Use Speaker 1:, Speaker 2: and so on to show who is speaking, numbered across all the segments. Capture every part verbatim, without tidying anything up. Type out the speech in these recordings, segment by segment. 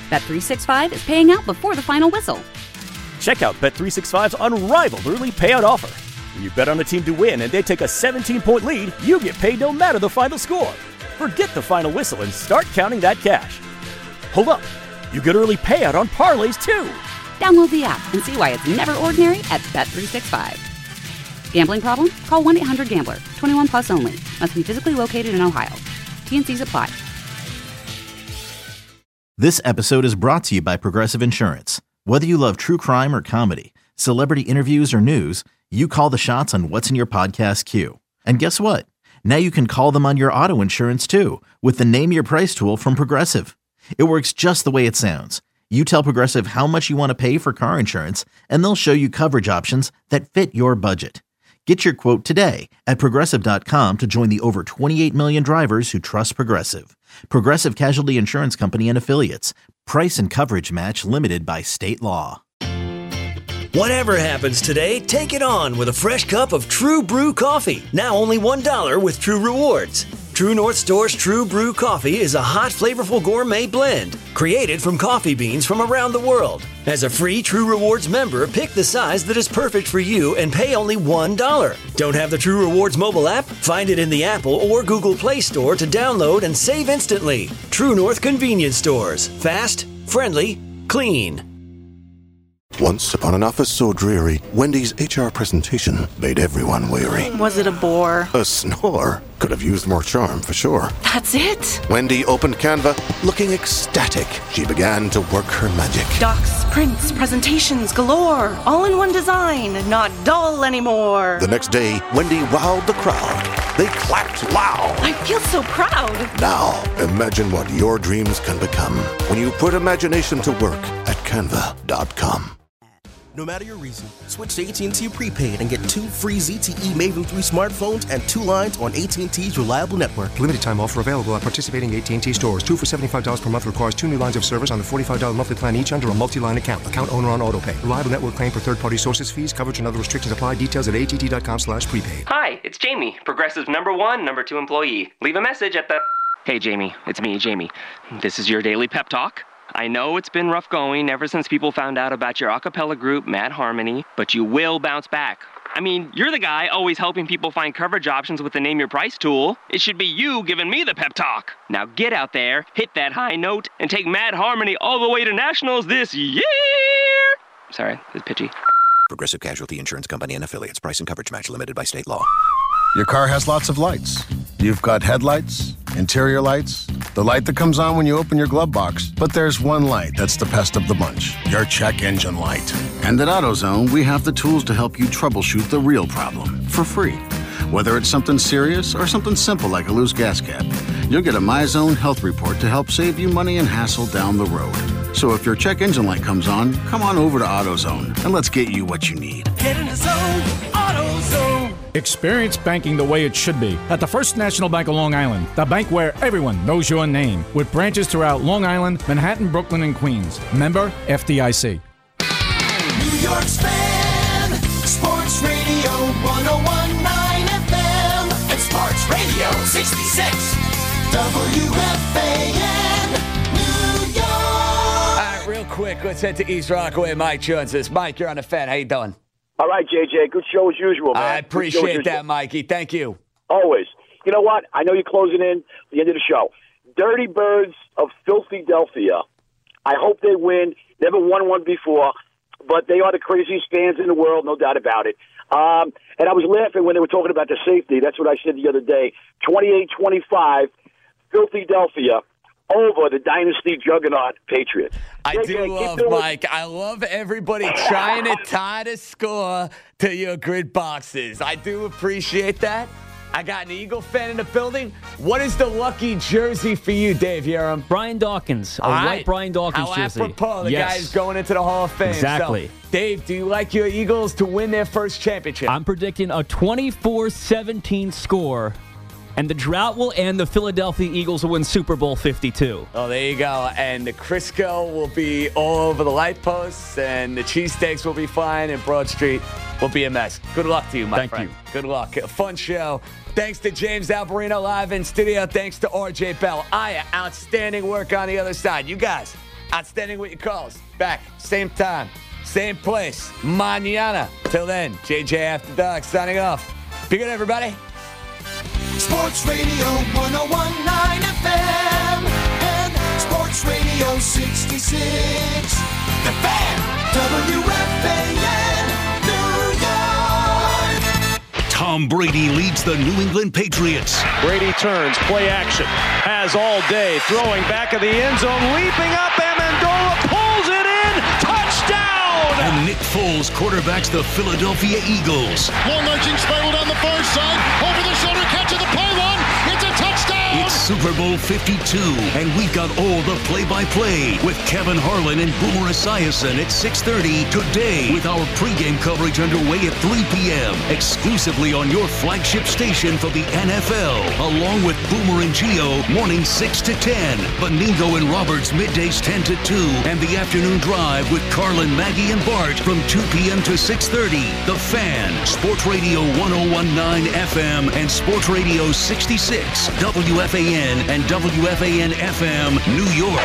Speaker 1: Bet three sixty-five is paying out before the final whistle.
Speaker 2: Check out Bet three sixty-five's unrivaled early payout offer. When you bet on a team to win and they take a seventeen-point lead, you get paid no matter the final score. Forget the final whistle and start counting that cash. Hold up. You get early payout on parlays, too.
Speaker 1: Download the app and see why it's never ordinary at Bet three sixty-five. Gambling problem? Call one eight hundred gambler. twenty-one plus only. Must be physically located in Ohio. T N Cs apply.
Speaker 3: This episode is brought to you by Progressive Insurance. Whether you love true crime or comedy, celebrity interviews or news, you call the shots on what's in your podcast queue. And guess what? Now you can call them on your auto insurance too with the Name Your Price tool from Progressive. It works just the way it sounds. You tell Progressive how much you want to pay for car insurance, and they'll show you coverage options that fit your budget. Get your quote today at Progressive dot com to join the over twenty-eight million drivers who trust Progressive. Progressive Casualty Insurance Company and Affiliates. Price and coverage match limited by state law.
Speaker 4: Whatever happens today, take it on with a fresh cup of True Brew coffee. Now only one dollar with True Rewards. True North Store's True Brew coffee is a hot, flavorful gourmet blend created from coffee beans from around the world. As a free True Rewards member, pick the size that is perfect for you and pay only one dollar. Don't have the True Rewards mobile app? Find it in the Apple or Google Play Store to download and save instantly. True North Convenience Stores. Fast, friendly, clean.
Speaker 5: Once upon an office so dreary, Wendy's H R presentation made everyone weary.
Speaker 6: Was it a bore?
Speaker 5: A snore? Could have used more charm for sure.
Speaker 6: That's it?
Speaker 5: Wendy opened Canva, looking ecstatic. She began to work her magic.
Speaker 6: Docs, prints, presentations galore. All in one design, not dull anymore.
Speaker 5: The next day, Wendy wowed the crowd. They clapped loud.
Speaker 6: I feel so proud.
Speaker 5: Now, imagine what your dreams can become when you put imagination to work at canva dot com.
Speaker 7: No matter your reason, switch to A T and T Prepaid and get two free Z T E Maven three smartphones and two lines on A T and T's reliable network.
Speaker 8: Limited time offer available at participating A T and T stores. Two for seventy-five dollars per month requires two new lines of service on a forty-five dollars monthly plan each under a multi-line account. Account owner on autopay. Reliable network claim for third-party sources, fees, coverage, and other restrictions apply. Details at A T T dot com slash prepaid.
Speaker 9: Hi, it's Jamie, Progressive's number one, number two employee. Leave a message at the... Hey, Jamie, it's me, Jamie. This is your daily pep talk. I know it's been rough going ever since people found out about your a cappella group, Mad Harmony, but you will bounce back. I mean, you're the guy always helping people find coverage options with the Name Your Price tool. It should be you giving me the pep talk. Now get out there, hit that high note, and take Mad Harmony all the way to nationals this year! Sorry, it's pitchy.
Speaker 10: Progressive Casualty Insurance Company and Affiliates. Price and coverage match limited by state law.
Speaker 11: Your car has lots of lights. You've got headlights, interior lights, the light that comes on when you open your glove box. But there's one light that's the best of the bunch, your check engine light. And at AutoZone, we have the tools to help you troubleshoot the real problem for free. Whether it's something serious or something simple like a loose gas cap, you'll get a MyZone health report to help save you money and hassle down the road. So if your check engine light comes on, come on over to AutoZone and let's get you what you need.
Speaker 12: Get in the zone, AutoZone.
Speaker 13: Experience banking the way it should be at the First National Bank of Long Island, the bank where everyone knows your name, with branches throughout Long Island, Manhattan, Brooklyn, and Queens. Member F D I C.
Speaker 12: New York's fan, Sports Radio one oh one point nine F M and Sports Radio sixty-six W F A N, New York.
Speaker 14: All right, real quick, let's head to East Rockaway. Mike Jones is. Mike, you're on the fan. How you doing?
Speaker 15: All right, J J. Good show as usual, man.
Speaker 14: I appreciate that, Mikey. Thank you.
Speaker 15: Always. You know what? I know you're closing in the end of the show. Dirty Birds of Philadelphia. I hope they win. Never won one before, but they are the craziest fans in the world, no doubt about it. Um, and I was laughing when they were talking about the safety. That's what I said the other day. twenty-eight twenty-five, Philadelphia over the Dynasty Juggernaut Patriots.
Speaker 14: I J J, do love, Mike. I love everybody trying to tie the score to your grid boxes. I do appreciate that. I got an Eagle fan in the building. What is the lucky jersey for you, Dave Yerum?
Speaker 16: Brian Dawkins. A
Speaker 14: All
Speaker 16: white
Speaker 14: right.
Speaker 16: Brian Dawkins
Speaker 14: How
Speaker 16: jersey.
Speaker 14: apropos. The
Speaker 16: yes.
Speaker 14: guy's going into the Hall of Fame.
Speaker 16: Exactly.
Speaker 14: So, Dave, do you like your Eagles to win their first championship?
Speaker 16: I'm predicting a twenty-four seventeen score. And the drought will end. The Philadelphia Eagles will win Super Bowl fifty-two.
Speaker 14: Oh, there you go. And the Crisco will be all over the light posts, and the cheesesteaks will be flying, and Broad Street will be a mess. Good luck to you, my
Speaker 16: Thank
Speaker 14: friend.
Speaker 16: you.
Speaker 14: Good luck. A fun show. Thanks to James Alberino live in studio. Thanks to R J Bell. Aya, outstanding work on the other side. You guys Outstanding with your calls. Back, same time, same place, mañana. Till then, J J After Dark signing off. Be good, everybody.
Speaker 12: Sports Radio one oh one point nine F M and Sports Radio sixty-six. The Fan, W F A N, New York.
Speaker 17: Tom Brady leads the New England Patriots.
Speaker 18: Brady turns, play action, has all day, throwing back of the end zone, leaping up, Amendola pulls it in, touchdown!
Speaker 17: And Nick Foles quarterbacks the Philadelphia Eagles.
Speaker 19: Long arching spiral down the far side, over the shoulder catch of the pylon, it's a touchdown!
Speaker 17: It's Super Bowl fifty-two, and we've got all the play-by-play with Kevin Harlan and Boomer Esiason at six thirty today, with our pregame coverage underway at three p.m. exclusively on your flagship station for the N F L, along with Boomer and Gio mornings six to ten, Benigno and Roberts middays ten to two, and the afternoon drive with Carlin, Maggie, and Bart from two p.m. to six thirty. The Fan, Sports Radio one oh one point nine F M and Sports Radio sixty-six, W F A N and W F A N F M, New York.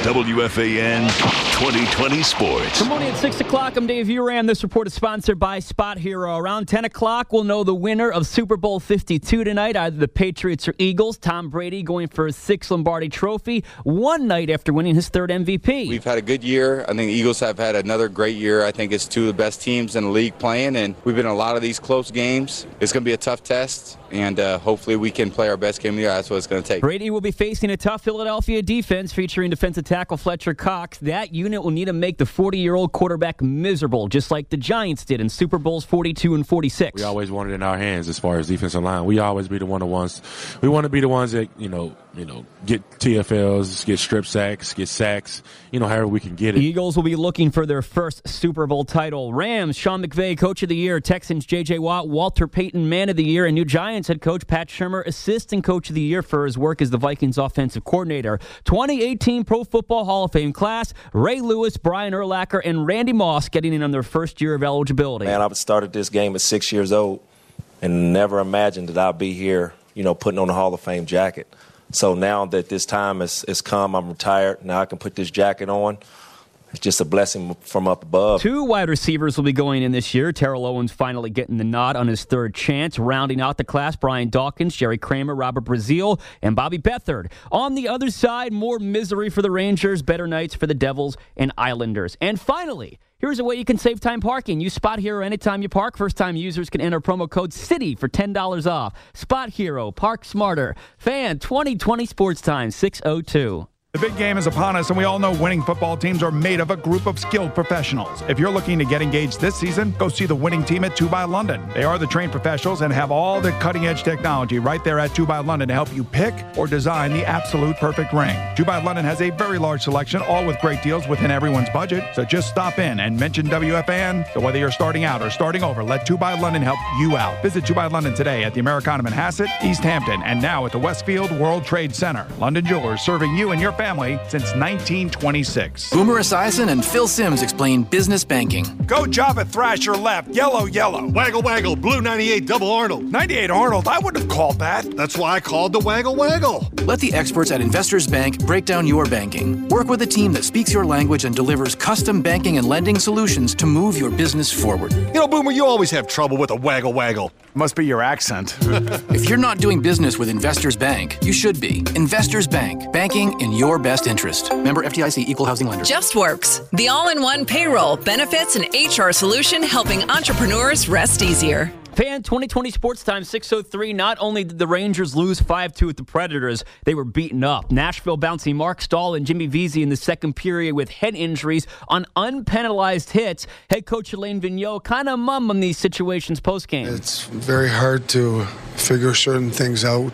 Speaker 17: W F A N twenty twenty Sports.
Speaker 16: Good morning at six o'clock. I'm Dave Uram. This report is sponsored by Spot Hero. Around ten o'clock, we'll know the winner of Super Bowl fifty-two tonight, either the Patriots or Eagles. Tom Brady going for his sixth Lombardi Trophy, one night after winning his third M V P.
Speaker 20: We've had a good year. I think the Eagles have had another great year. I think it's two of the best teams in the league playing, and we've been in a lot of these close games. It's going to be a tough test, and uh, hopefully we can play our best game of the year. That's what it's going to take.
Speaker 16: Brady will be facing a tough Philadelphia defense featuring defensive tackle Fletcher Cox. That unit will need to make the forty-year-old quarterback miserable, just like the Giants did in Super Bowls forty-two and forty-six.
Speaker 21: We always want it in our hands as far as defensive line. We always be the one of ones. We want to be the ones that, you know, you know, get T F Ls, get strip sacks, get sacks, you know, however we can get it.
Speaker 16: Eagles will be looking for their first Super Bowl title. Rams, Sean McVay, Coach of the Year. Texans, J J Watt, Walter Payton, Man of the Year. And new Giants head coach Pat Shurmur, Assistant Coach of the Year for his work as the Vikings offensive coordinator. twenty eighteen Pro Football Hall of Fame class, Ray Lewis, Brian Urlacher, and Randy Moss getting in on their first year of eligibility.
Speaker 22: Man, I started this game at six years old and never imagined that I'd be here, you know, putting on the Hall of Fame jacket. So now that this time has, has come, I'm retired. Now I can put this jacket on. It's just a blessing from up above.
Speaker 16: Two wide receivers will be going in this year. Terrell Owens finally getting the nod on his third chance. Rounding out the class, Brian Dawkins, Jerry Kramer, Robert Brazile, and Bobby Beathard. On the other side, more misery for the Rangers, better nights for the Devils and Islanders. And finally, here's a way you can save time parking. Use Spot Hero anytime you park. First-time users can enter promo code CITY for ten dollars off. Spot Hero, park smarter. Fan twenty twenty Sports Time, six oh two.
Speaker 23: The big game is upon us, and we all know winning football teams are made of a group of skilled professionals. If you're looking to get engaged this season, go see the winning team at two by London. They are the trained professionals and have all the cutting-edge technology right there at two by London to help you pick or design the absolute perfect ring. two by London has a very large selection, all with great deals within everyone's budget. So just stop in and mention W F A N. So whether you're starting out or starting over, let two by London help you out. Visit two by London today at the Americana Manhasset, East Hampton, and now at the Westfield World Trade Center. London Jewelers, serving you and your family since nineteen twenty-six.
Speaker 24: Boomer Esiason and Phil Simms explain business banking.
Speaker 23: Go Java Thrasher left, yellow, yellow.
Speaker 19: Waggle, waggle, blue ninety-eight, double Arnold.
Speaker 23: ninety-eight Arnold, I wouldn't have called that.
Speaker 19: That's why I called the waggle, waggle.
Speaker 24: Let the experts at Investors Bank break down your banking. Work with a team that speaks your language and delivers custom banking and lending solutions to move your business forward.
Speaker 19: You know, Boomer, you always have trouble with a waggle, waggle.
Speaker 23: Must be your accent.
Speaker 24: If you're not doing business with Investors Bank, you should be. Investors Bank, banking in your best interest. Member F D I C, Equal Housing Lender.
Speaker 25: JustWorks, the all-in-one payroll, benefits, and H R solution helping entrepreneurs rest easier.
Speaker 16: Fan twenty twenty Sports Time, six oh three. Not only did the Rangers lose five two at the Predators, they were beaten up. Nashville bouncing Mark Stahl and Jimmy Vesey in the second period with head injuries on unpenalized hits. Head coach Alain Vigneault kind of mum on these situations post-game.
Speaker 26: It's very hard to figure certain things out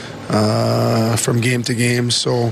Speaker 26: uh, from game to game, so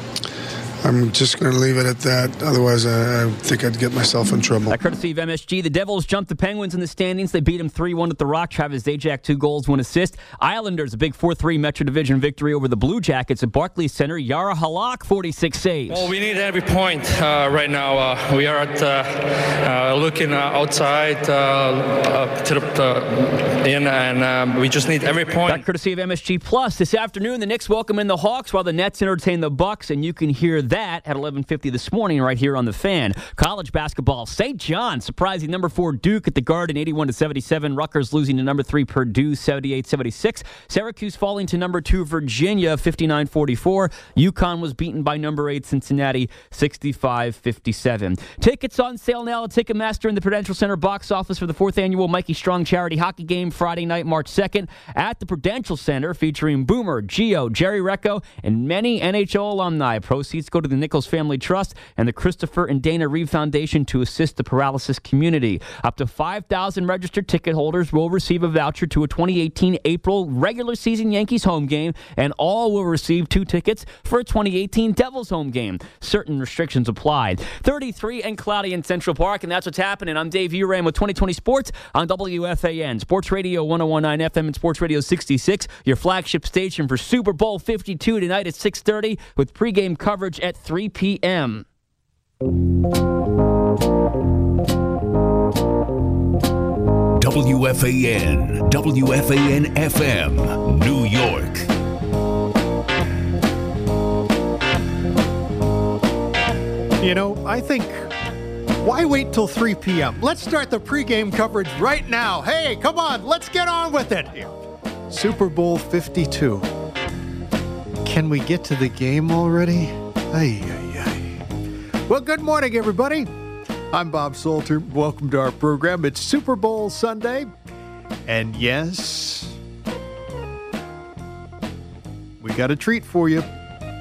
Speaker 26: I'm just going to leave it at that. Otherwise, I, I think I'd get myself in trouble.
Speaker 16: That courtesy of M S G. The Devils jumped the Penguins in the standings. They beat them three one at the Rock. Travis Zajac, two goals, one assist. Islanders, a big four three Metro Division victory over the Blue Jackets at Barclays Center. Yara Halak, forty-six saves.
Speaker 27: Well, we need every point uh, right now. Uh, we are at, uh, uh, looking uh, outside uh, uh, to the uh, in, and um, we just need every point.
Speaker 16: That courtesy of M S G Plus. This afternoon, the Knicks welcome in the Hawks while the Nets entertain the Bucks, and you can hear that at eleven fifty this morning right here on The Fan. College basketball, Saint John surprising number four Duke at the Garden eighty-one to seventy-seven. Rutgers losing to number three Purdue seventy-eight seventy-six. Syracuse falling to number two Virginia fifty-nine forty-four. UConn was beaten by number eight Cincinnati sixty-five fifty-seven. Tickets on sale now at Ticketmaster in the Prudential Center box office for the fourth annual Mikey Strong charity hockey game Friday night, March second at the Prudential Center, featuring Boomer, Gio, Jerry Recco, and many N H L alumni. Proceeds go to the Nichols Family Trust and the Christopher and Dana Reeve Foundation to assist the paralysis community. Up to five thousand registered ticket holders will receive a voucher to a twenty eighteen April regular season Yankees home game, and all will receive two tickets for a twenty eighteen Devils home game. Certain restrictions applied. thirty-three and cloudy in Central Park, and that's what's happening. I'm Dave Uran with twenty twenty Sports on W F A N, Sports Radio one oh one point nine F M and Sports Radio sixty-six, your flagship station for Super Bowl fifty-two tonight at six thirty with pregame coverage at three p.m.
Speaker 17: W F A N, W F A N F M, New York.
Speaker 1: You know, I think, why wait till three p.m.? Let's start the pregame coverage right now. Hey, come on, let's get on with it. Super Bowl fifty-two. Can we get to the game already? Ay, ay, ay. Well, good morning, everybody. I'm Bob Salter. Welcome to our program. It's Super Bowl Sunday. And yes, we got a treat for you.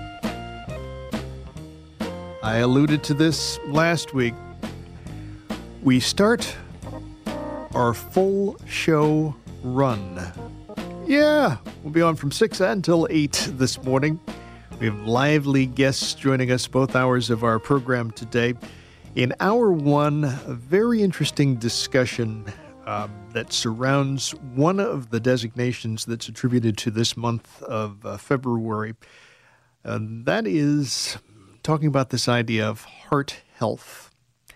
Speaker 1: I alluded to this last week. We start our full show run. Yeah, we'll be on from six until eight this morning. We have lively guests joining us both hours of our program today. In hour one, a very interesting discussion um, that surrounds one of the designations that's attributed to this month of uh, February. And that is talking about this idea of heart health.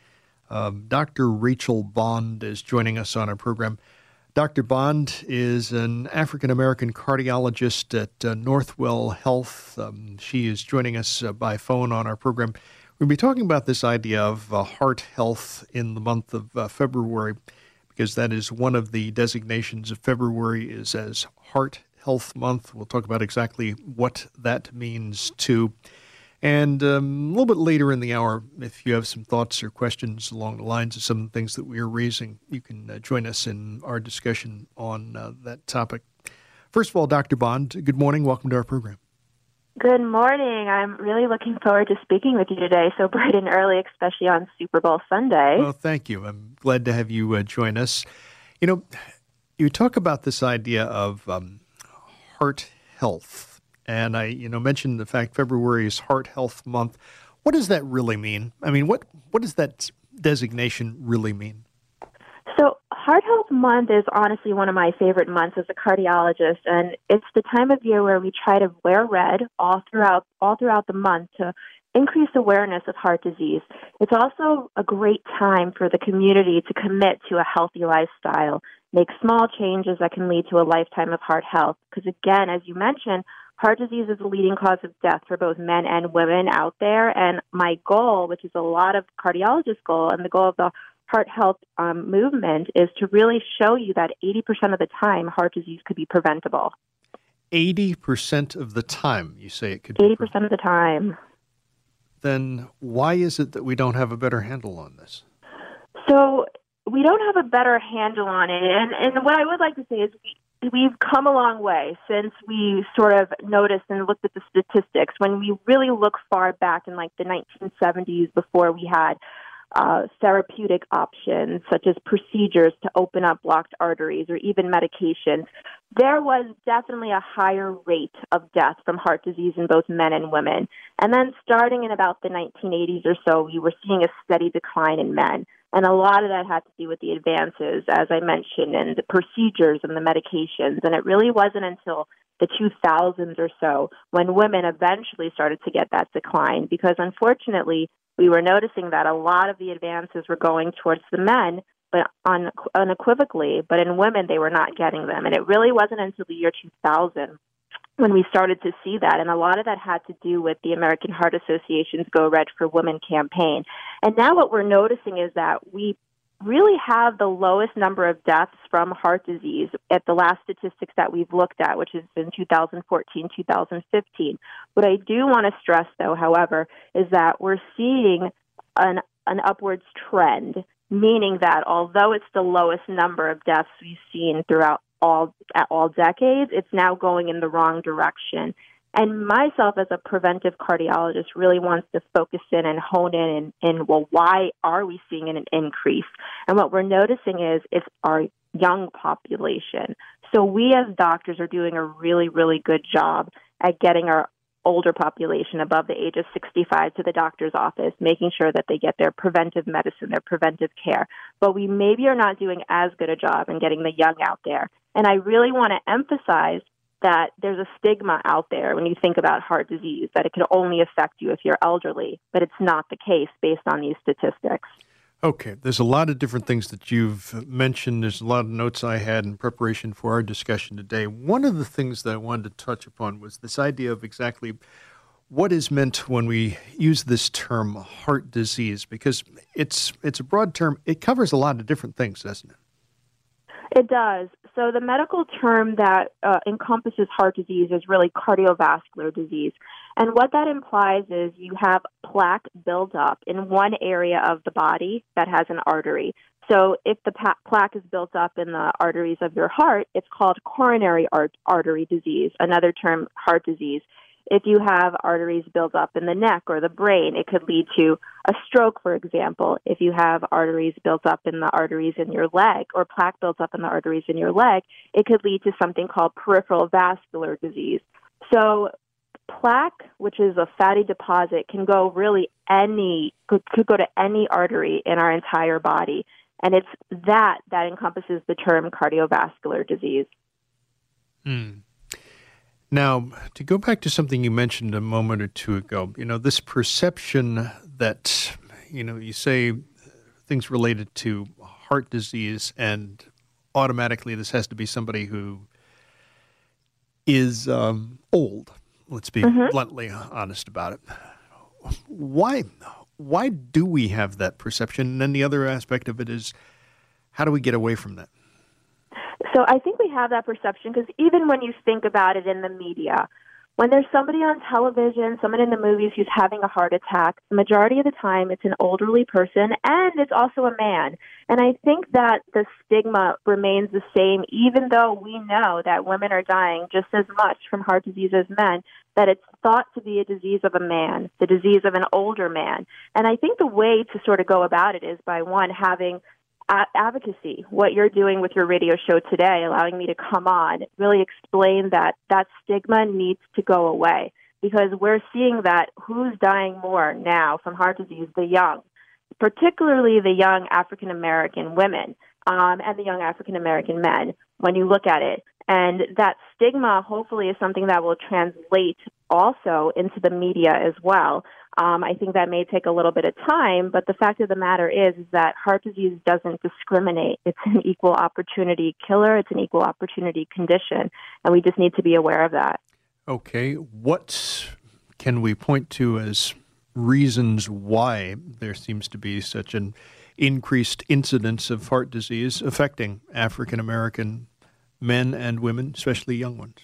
Speaker 1: Um, Doctor Rachel Bond is joining us on our program. Doctor Bond is an African-American cardiologist at uh, Northwell Health. Um, she is joining us uh, by phone on our program. We'll be talking about this idea of uh, heart health in the month of uh, February, because that is one of the designations of February is as Heart Health Month. We'll talk about exactly what that means, too. And um, a little bit later in the hour, if you have some thoughts or questions along the lines of some of the things that we are raising, you can uh, join us in our discussion on uh, that topic. First of all, Doctor Bond, good morning. Welcome to our program.
Speaker 2: Good morning. I'm really looking forward to speaking with you today, so bright and early, especially on Super Bowl Sunday.
Speaker 1: Well, thank you. I'm glad to have you uh, join us. You know, you talk about this idea of um, heart health. And I, you know, mentioned the fact February is Heart Health Month. What does that really mean? I mean, what what does that designation really mean?
Speaker 2: So Heart Health Month is honestly one of my favorite months as a cardiologist, and it's the time of year where we try to wear red all throughout all throughout the month to increase awareness of heart disease. It's also a great time for the community to commit to a healthy lifestyle, make small changes that can lead to a lifetime of heart health. Because again, as you mentioned, heart disease is the leading cause of death for both men and women out there. And my goal, which is a lot of cardiologists' goal, and the goal of the heart health um, movement, is to really show you that eighty percent of the time heart disease could be preventable.
Speaker 1: eighty percent of the time, you say it could be
Speaker 2: eighty percent of the time.
Speaker 1: Then why is it that we don't have a better handle on this?
Speaker 2: So we don't have a better handle on it. And, and what I would like to say is we, we've come a long way since we sort of noticed and looked at the statistics. When we really look far back in like the nineteen seventies, before we had uh, therapeutic options such as procedures to open up blocked arteries or even medications, there was definitely a higher rate of death from heart disease in both men and women. And then starting in about the nineteen eighties or so, we were seeing a steady decline in men. And a lot of that had to do with the advances, as I mentioned, and the procedures and the medications. And it really wasn't until the two thousands or so when women eventually started to get that decline, because unfortunately, we were noticing that a lot of the advances were going towards the men, but un- unequivocally, but in women, they were not getting them. And it really wasn't until the year two thousand when we started to see that. And a lot of that had to do with the American Heart Association's Go Red for Women campaign. And now what we're noticing is that we really have the lowest number of deaths from heart disease at the last statistics that we've looked at, which is in two thousand fourteen, two thousand fifteen. What I do want to stress, though, however, is that we're seeing an, an upwards trend, meaning that although it's the lowest number of deaths we've seen throughout all at all decades, it's now going in the wrong direction. And myself, as a preventive cardiologist, really wants to focus in and hone in and, and, well, why are we seeing an increase? And what we're noticing is it's our young population. So we as doctors are doing a really, really good job at getting our older population above the age of sixty-five to the doctor's office, making sure that they get their preventive medicine, their preventive care. But we maybe are not doing as good a job in getting the young out there. And I really want to emphasize that there's a stigma out there when you think about heart disease, that it can only affect you if you're elderly, but it's not the case based on these statistics.
Speaker 1: Okay, there's a lot of different things that you've mentioned. There's a lot of notes I had in preparation for our discussion today. One of the things that I wanted to touch upon was this idea of exactly what is meant when we use this term heart disease, because it's it's a broad term. It covers a lot of different things, doesn't it?
Speaker 2: It does. So the medical term that uh, encompasses heart disease is really cardiovascular disease. And what that implies is you have plaque build up in one area of the body that has an artery. So if the pa- plaque is built up in the arteries of your heart, it's called coronary art- artery disease, another term, heart disease. If you have arteries built up in the neck or the brain, it could lead to a stroke, for example. If you have arteries built up in the arteries in your leg or plaque built up in the arteries in your leg, it could lead to something called peripheral vascular disease. So plaque, which is a fatty deposit, can go really any, could, could go to any artery in our entire body. And it's that that encompasses the term cardiovascular disease.
Speaker 1: Hmm. Now, to go back to something you mentioned a moment or two ago, you know, this perception that, you know, you say things related to heart disease and automatically this has to be somebody who is um, old. Let's be mm-hmm. bluntly honest about it. Why, why do we have that perception? And then the other aspect of it is, how do we get away from that?
Speaker 2: So I think we have that perception because even when you think about it in the media, when there's somebody on television, someone in the movies who's having a heart attack, the majority of the time it's an elderly person and it's also a man. And I think that the stigma remains the same, even though we know that women are dying just as much from heart disease as men, that it's thought to be a disease of a man, the disease of an older man. And I think the way to sort of go about it is by, one, having advocacy, what you're doing with your radio show today, allowing me to come on, really explain that that stigma needs to go away because we're seeing that who's dying more now from heart disease, the young, particularly the young African-American women um, and the young African-American men, when you look at it. And that stigma hopefully is something that will translate also into the media as well. Um, I think that may take a little bit of time, but the fact of the matter is, is that heart disease doesn't discriminate. It's an equal opportunity killer. It's an equal opportunity condition, and we just need to be aware of that.
Speaker 1: Okay. What can we point to as reasons why there seems to be such an increased incidence of heart disease affecting African-American men and women, especially young ones?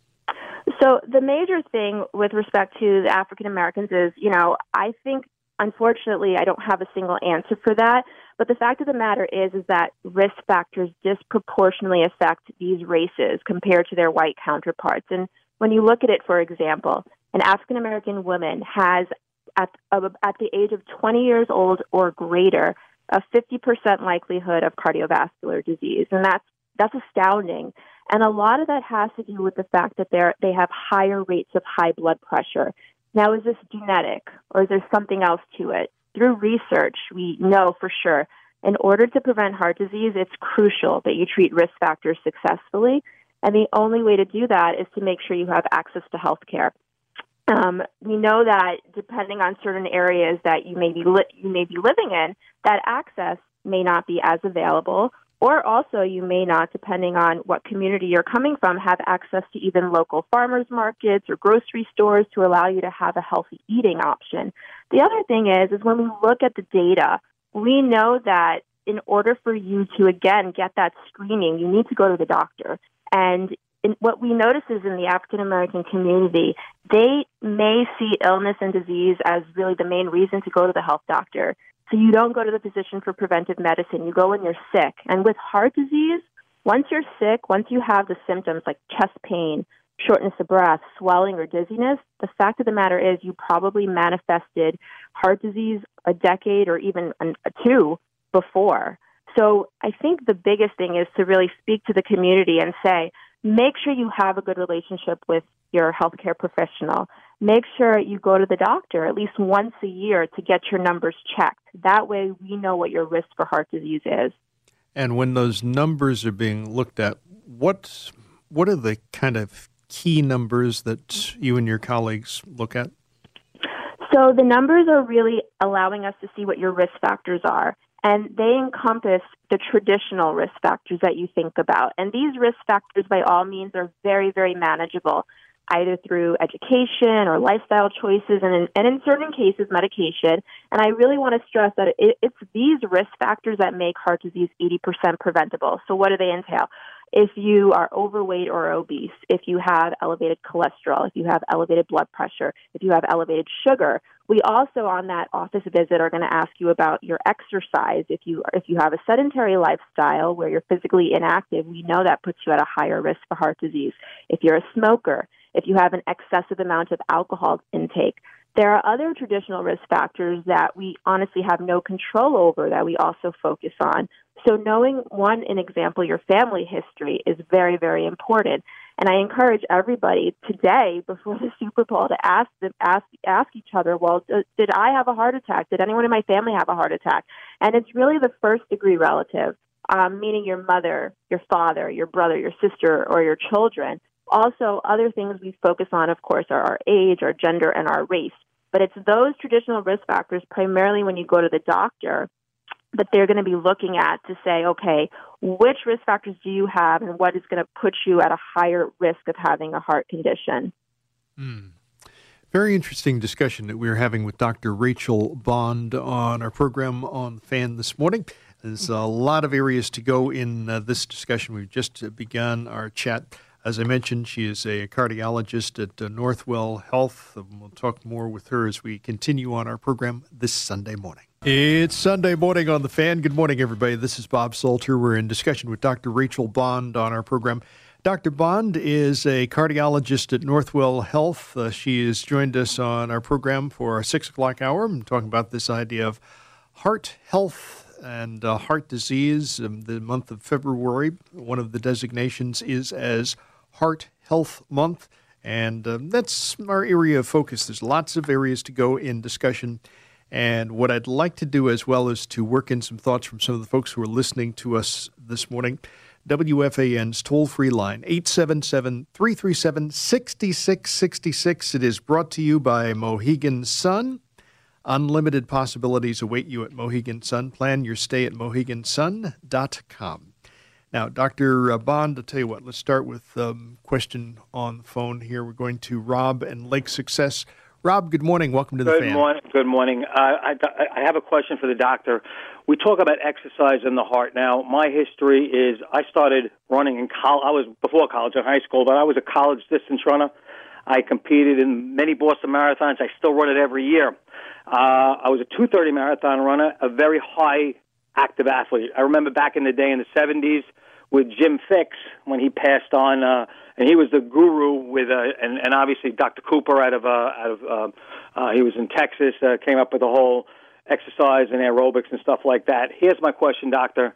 Speaker 2: So the major thing with respect to the African Americans is, you know, I think, unfortunately, I don't have a single answer for that. But the fact of the matter is, is that risk factors disproportionately affect these races compared to their white counterparts. And when you look at it, for example, an African American woman has, at, uh, at the age of twenty years old or greater, a fifty percent likelihood of cardiovascular disease. And that's that's astounding. And a lot of that has to do with the fact that they're, they have higher rates of high blood pressure. Now, is this genetic or is there something else to it? Through research, we know for sure, in order to prevent heart disease, it's crucial that you treat risk factors successfully. And the only way to do that is to make sure you have access to health care. Um, we know that depending on certain areas that you may be li- you may be living in, that access may not be as available, Or also you may not, depending on what community you're coming from, have access to even local farmers markets or grocery stores to allow you to have a healthy eating option. The other thing is, is when we look at the data, we know that in order for you to, again, get that screening, you need to go to the doctor. And in, what we notice is in the African-American community, they may see illness and disease as really the main reason to go to the health doctor. So you don't go to the physician for preventive medicine. You go when you're sick. And with heart disease, once you're sick, once you have the symptoms like chest pain, shortness of breath, swelling, or dizziness, the fact of the matter is you probably manifested heart disease a decade or even a two before. So I think the biggest thing is to really speak to the community and say, make sure you have a good relationship with your healthcare professional. Make sure you go to the doctor at least once a year to get your numbers checked. That way we know what your risk for heart disease is.
Speaker 1: And when those numbers are being looked at, what what are the kind of key numbers that you and your colleagues look at?
Speaker 2: So the numbers are really allowing us to see what your risk factors are. And they encompass the traditional risk factors that you think about. And these risk factors, by all means, are very, very manageable, either through education or lifestyle choices, and in, and in certain cases, medication. And I really want to stress that it, it's these risk factors that make heart disease eighty percent preventable. So what do they entail? If you are overweight or obese, if you have elevated cholesterol, if you have elevated blood pressure, if you have elevated sugar, we also on that office visit are going to ask you about your exercise. If you if you have a sedentary lifestyle where you're physically inactive, we know that puts you at a higher risk for heart disease. If you're a smoker, if you have an excessive amount of alcohol intake, there are other traditional risk factors that we honestly have no control over that we also focus on. So knowing, one, an example, your family history is very, very important. And I encourage everybody today, before the Super Bowl, to ask them, ask ask each other, well, did I have a heart attack? Did anyone in my family have a heart attack? And it's really the first-degree relative, um, meaning your mother, your father, your brother, your sister, or your children. Also, other things we focus on, of course, are our age, our gender, and our race. But it's those traditional risk factors, primarily when you go to the doctor, that they're going to be looking at to say, okay, which risk factors do you have and what is going to put you at a higher risk of having a heart condition?
Speaker 1: Mm. Very interesting discussion that we're having with Doctor Rachel Bond on our program on The Fan this morning. There's a lot of areas to go in uh, this discussion. We've just uh, begun our chat. As I mentioned, she is a cardiologist at uh, Northwell Health. And we'll talk more with her as we continue on our program this Sunday morning. It's Sunday morning on The Fan. Good morning, everybody. This is Bob Salter. We're in discussion with Doctor Rachel Bond on our program. Doctor Bond is a cardiologist at Northwell Health. Uh, she has joined us on our program for our six o'clock hour. I'm talking about this idea of heart health and uh, heart disease. Um, the month of February, one of the designations is as Heart Health Month, and um, that's our area of focus. There's lots of areas to go in discussion. And what I'd like to do as well is to work in some thoughts from some of the folks who are listening to us this morning. W F A N's toll-free line, eight seven seven, three three seven, six six six six. It is brought to you by Mohegan Sun. Unlimited possibilities await you at Mohegan Sun. Plan your stay at mohegan sun dot com. Now, Doctor Bond, I'll tell you what, let's start with a um, question on the phone here. We're going to Rob and Lake Success. Rob, good morning. Welcome to the
Speaker 3: good
Speaker 1: Fan.
Speaker 3: Morning. Good morning. Uh, I, I have a question for the doctor. We talk about exercise in the heart. Now, my history is I started running in college. I was before college in high school, but I was a college distance runner. I competed in many Boston marathons. I still run it every year. Uh, I was a two thirty marathon runner, a very high active athlete. I remember back in the day in the seventies with Jim Fix when he passed on, uh, and he was the guru with, uh, and, and obviously Doctor Cooper out of, uh, out of, uh, uh, he was in Texas, uh, came up with the whole exercise and aerobics and stuff like that. Here's my question, doctor.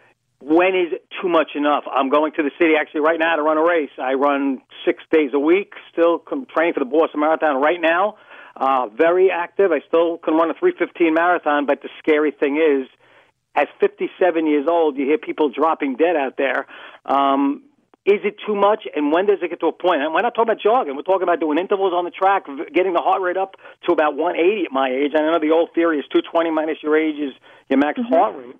Speaker 3: When is it too much enough? I'm going to the city actually right now to run a race. I run six days a week, still training for the Boston Marathon right now. Uh, very active. I still can run a three fifteen marathon, but the scary thing is, at fifty-seven years old, you hear people dropping dead out there. Um, is it too much, and when does it get to a point? And we're not talking about jogging. We're talking about doing intervals on the track, getting the heart rate up to about one eighty at my age. I know the old theory is two twenty minus your age is your max mm-hmm. heart rate.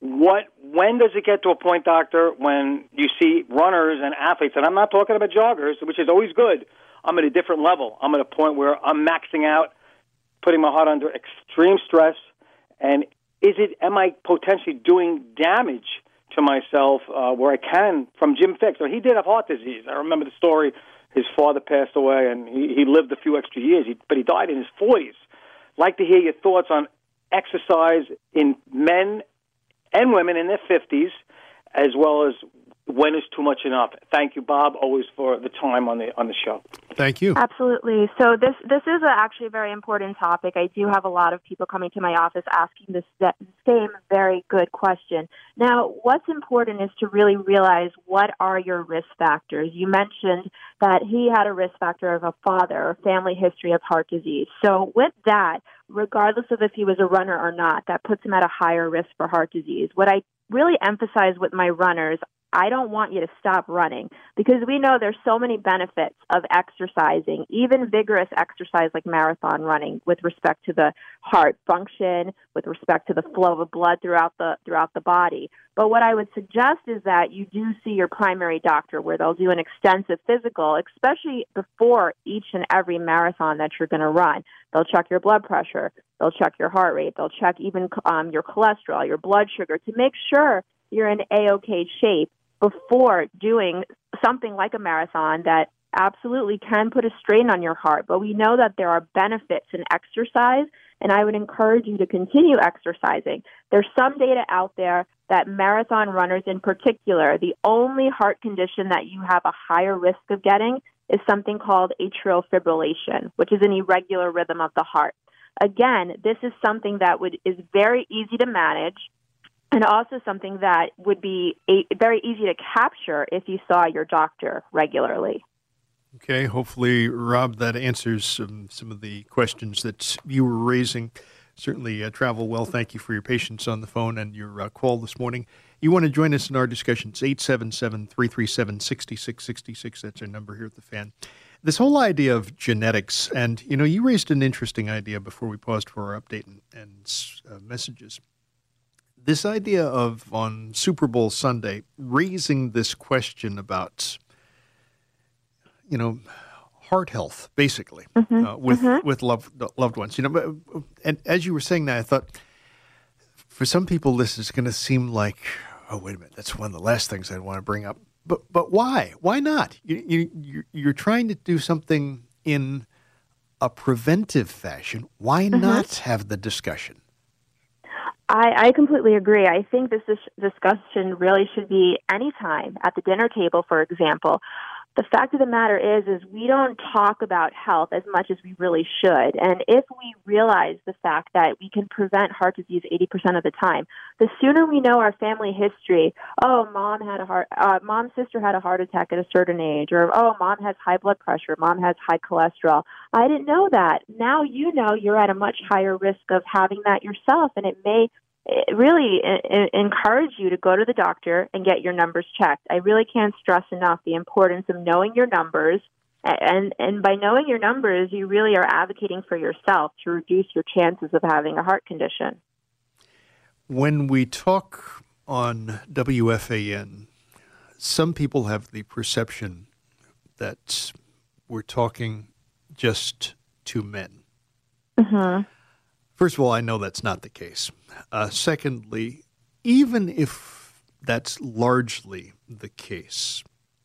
Speaker 3: What? When does it get to a point, doctor, when you see runners and athletes, and I'm not talking about joggers, which is always good. I'm at a different level. I'm at a point where I'm maxing out, putting my heart under extreme stress, and is it? Am I potentially doing damage to myself uh, where I can from Jim Fixx? So he did have heart disease. I remember the story. His father passed away, and he, he lived a few extra years, he, but he died in his forties. Like to hear your thoughts on exercise in men and women in their fifties, as well as when is too much enough. Thank you, Bob, always for the time on the on the show.
Speaker 1: Thank you.
Speaker 2: Absolutely. So this this is a, actually a very important topic. I do have a lot of people coming to my office asking this same very good question. Now, what's important is to really realize what are your risk factors. You mentioned that he had a risk factor of a father or family history of heart disease. So with that, regardless of if he was a runner or not, that puts him at a higher risk for heart disease. What I really emphasize with my runners, I don't want you to stop running because we know there's so many benefits of exercising, even vigorous exercise like marathon running with respect to the heart function, with respect to the flow of blood throughout the throughout the body. But what I would suggest is that you do see your primary doctor where they'll do an extensive physical, especially before each and every marathon that you're going to run. They'll check your blood pressure. They'll check your heart rate. They'll check even um, your cholesterol, your blood sugar to make sure you're in A-OK shape before doing something like a marathon that absolutely can put a strain on your heart. But we know that there are benefits in exercise, and I would encourage you to continue exercising. There's some data out there that marathon runners in particular, the only heart condition that you have a higher risk of getting is something called atrial fibrillation, which is an irregular rhythm of the heart. Again, this is something that would is very easy to manage, and also something that would be a, very easy to capture if you saw your doctor regularly.
Speaker 1: Okay, hopefully, Rob, that answers some, some of the questions that you were raising. Certainly uh, travel well. Thank you for your patience on the phone and your uh, call this morning. You want to join us in our discussions, eight seven seven, three three seven, six six six six. That's our number here at the Fan. This whole idea of genetics, and, you know, you raised an interesting idea before we paused for our update and, and uh, messages. This idea of, on Super Bowl Sunday, raising this question about, you know, heart health, basically,
Speaker 2: mm-hmm.
Speaker 1: uh, with
Speaker 2: mm-hmm.
Speaker 1: with loved, loved ones. You know, and as you were saying that, I thought, for some people, this is going to seem like, oh, wait a minute, that's one of the last things I'd want to bring up. But but why? Why not? You, you, you're trying to do something in a preventive fashion. Why
Speaker 2: mm-hmm.
Speaker 1: not have the discussion?
Speaker 2: I, I completely agree. I think this is, discussion really should be anytime at the dinner table, for example. The fact of the matter is, is we don't talk about health as much as we really should. And if we realize the fact that we can prevent heart disease eighty percent of the time, the sooner we know our family history, oh, mom had a heart, uh, mom's sister had a heart attack at a certain age, or, oh, mom has high blood pressure, mom has high cholesterol. I didn't know that. Now you know you're at a much higher risk of having that yourself, and it may really encourage you to go to the doctor and get your numbers checked. I really can't stress enough the importance of knowing your numbers. And, and by knowing your numbers, you really are advocating for yourself to reduce your chances of having a heart condition.
Speaker 1: When we talk on W F A N, some people have the perception that we're talking just to men.
Speaker 2: Mm-hmm.
Speaker 1: First of all, I know that's not the case. Uh, secondly, even if that's largely the case,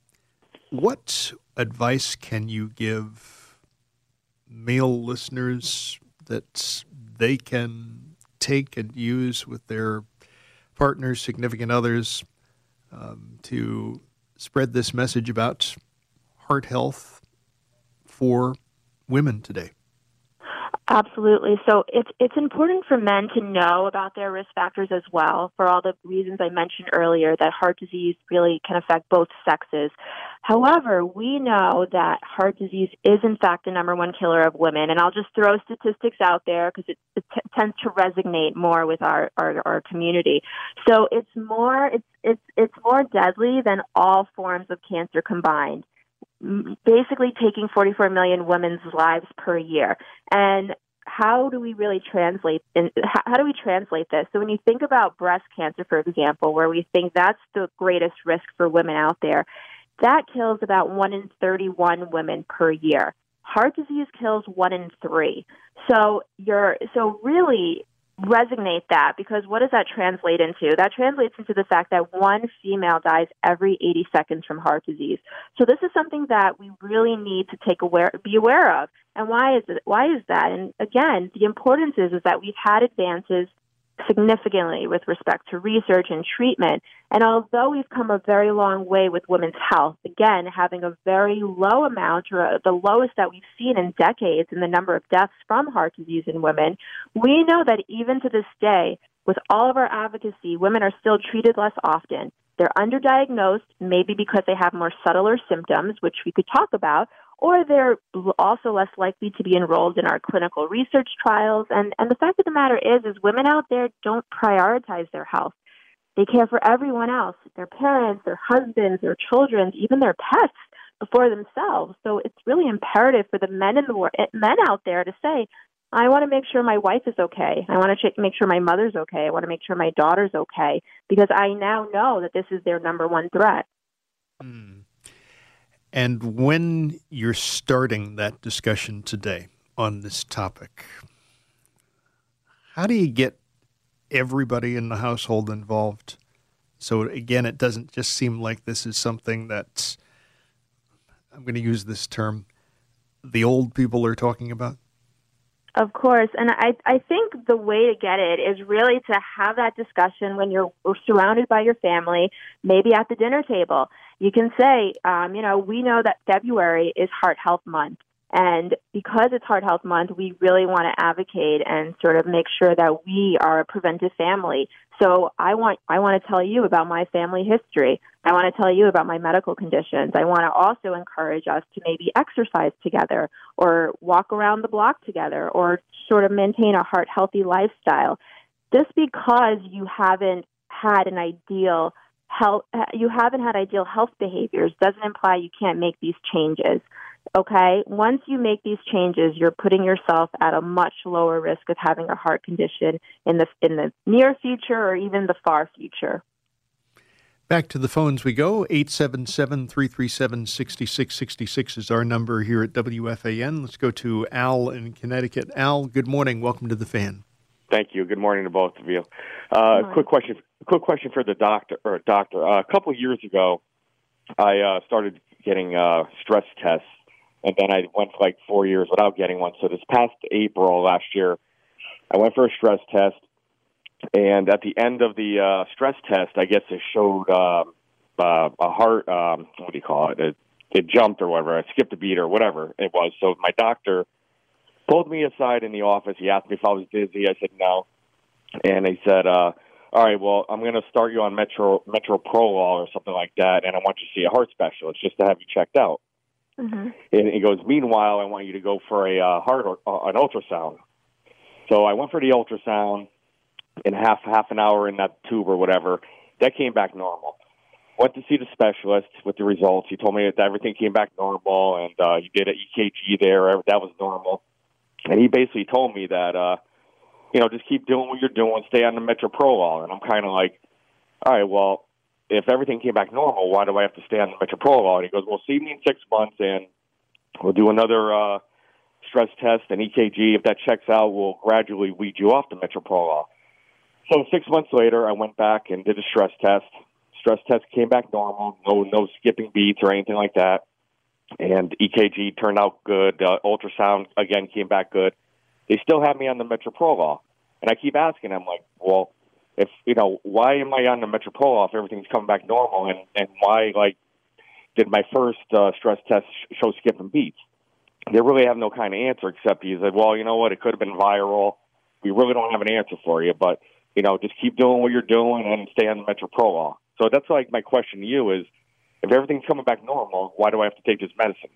Speaker 1: what advice can you give male listeners that they can take and use with their partners, significant others, um, to spread this message about heart health for women today?
Speaker 2: Absolutely. So it's it's important for men to know about their risk factors as well, for all the reasons I mentioned earlier, that heart disease really can affect both sexes. However, we know that heart disease is, in fact, the number one killer of women. And I'll just throw statistics out there because it, it t- tends to resonate more with our, our, our community. So it's more it's it's it's more deadly than all forms of cancer combined, basically taking forty-four million women's lives per year. And how do we really translate in, how, how do we translate this? So when you think about breast cancer, for example, where we think that's the greatest risk for women out there, that kills about one in thirty-one women per year. Heart disease kills one in three. So you're so really resonate that, because what does that translate into? That translates into the fact that one female dies every eighty seconds from heart disease. So this is something that we really need to take aware, be aware of. And why is it? Why is that? And again, the importance is is that we've had advances significantly with respect to research and treatment. And although we've come a very long way with women's health, again, having a very low amount, or the lowest that we've seen in decades in the number of deaths from heart disease in women, we know that even to this day, with all of our advocacy, women are still treated less often. They're underdiagnosed, maybe because they have more subtler symptoms, which we could talk about, or they're also less likely to be enrolled in our clinical research trials. And, and the fact of the matter is, is women out there don't prioritize their health. They care for everyone else, their parents, their husbands, their children, even their pets before themselves. So it's really imperative for the men in the wor- men out there to say, I want to make sure my wife is okay. I want to ch- make sure my mother's okay. I want to make sure my daughter's okay, because I now know that this is their number one threat.
Speaker 1: Mm. And when you're starting that discussion today on this topic, how do you get everybody in the household involved? So again, it doesn't just seem like this is something that, I'm going to use this term, the old people are talking about.
Speaker 2: Of course. And I, I think the way to get it is really to have that discussion when you're surrounded by your family, maybe at the dinner table. You can say, um, you know, we know that February is Heart Health Month. And because it's Heart Health Month, we really want to advocate and sort of make sure that we are a preventive family. So I want I want to tell you about my family history. I want to tell you about my medical conditions. I want to also encourage us to maybe exercise together or walk around the block together or sort of maintain a heart-healthy lifestyle. Just because you haven't had an ideal health, you haven't had ideal health behaviors doesn't imply you can't make these changes. Okay, once you make these changes, you're putting yourself at a much lower risk of having a heart condition in the in the near future or even the far future.
Speaker 1: Back to the phones we go. eight seven seven, three three seven, six six six six is our number here at W F A N. Let's go to Al in Connecticut. Al, good morning. Welcome to the Fan.
Speaker 4: Thank you. Good morning to both of you. Uh, quick question. Quick question for the doctor. Or doctor. Uh, a couple of years ago, I uh, started getting uh, stress tests. And then I went for like four years without getting one. So this past April last year, I went for a stress test. And at the end of the uh, stress test, I guess it showed uh, uh, a heart, um, what do you call it? it? It jumped or whatever. I skipped a beat or whatever it was. So my doctor pulled me aside in the office. He asked me if I was dizzy. I said no. And he said, uh, all right, well, I'm going to start you on Metro Metoprolol or something like that, and I want you to see a heart specialist just to have you checked out. Mm-hmm. And he goes, meanwhile, I want you to go for a uh, heart or uh, an ultrasound. So I went for the ultrasound in half half an hour in that tube or whatever. That came back normal. Went to see the specialist with the results. He told me that everything came back normal, and uh, he did an E K G there. That was normal. And he basically told me that, uh, you know, just keep doing what you're doing, stay on the Metoprolol. And I'm kind of like, all right, well, if everything came back normal, why do I have to stay on the Metoprolol? And he goes, well, see me in six months, and we'll do another uh, stress test and E K G. If that checks out, we'll gradually weed you off the Metoprolol. So six months later, I went back and did a stress test. Stress test came back normal, no no skipping beats or anything like that. And E K G turned out good. Uh, ultrasound, again, came back good. They still have me on the Metoprolol. And I keep asking, I'm like, well, if, you know, why am I on the Metoprolol if everything's coming back normal? And, and why, like, did my first uh, stress test show skipping beats? They really have no kind of answer except he said, well, you know what, it could have been viral. We really don't have an answer for you, but, you know, just keep doing what you're doing and stay on the Metoprolol. So that's like my question to you is, if everything's coming back normal, why do I have to take this medicine?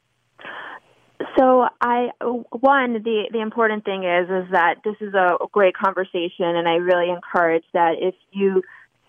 Speaker 2: So I, one, the, the important thing is, is that this is a great conversation, and I really encourage that if you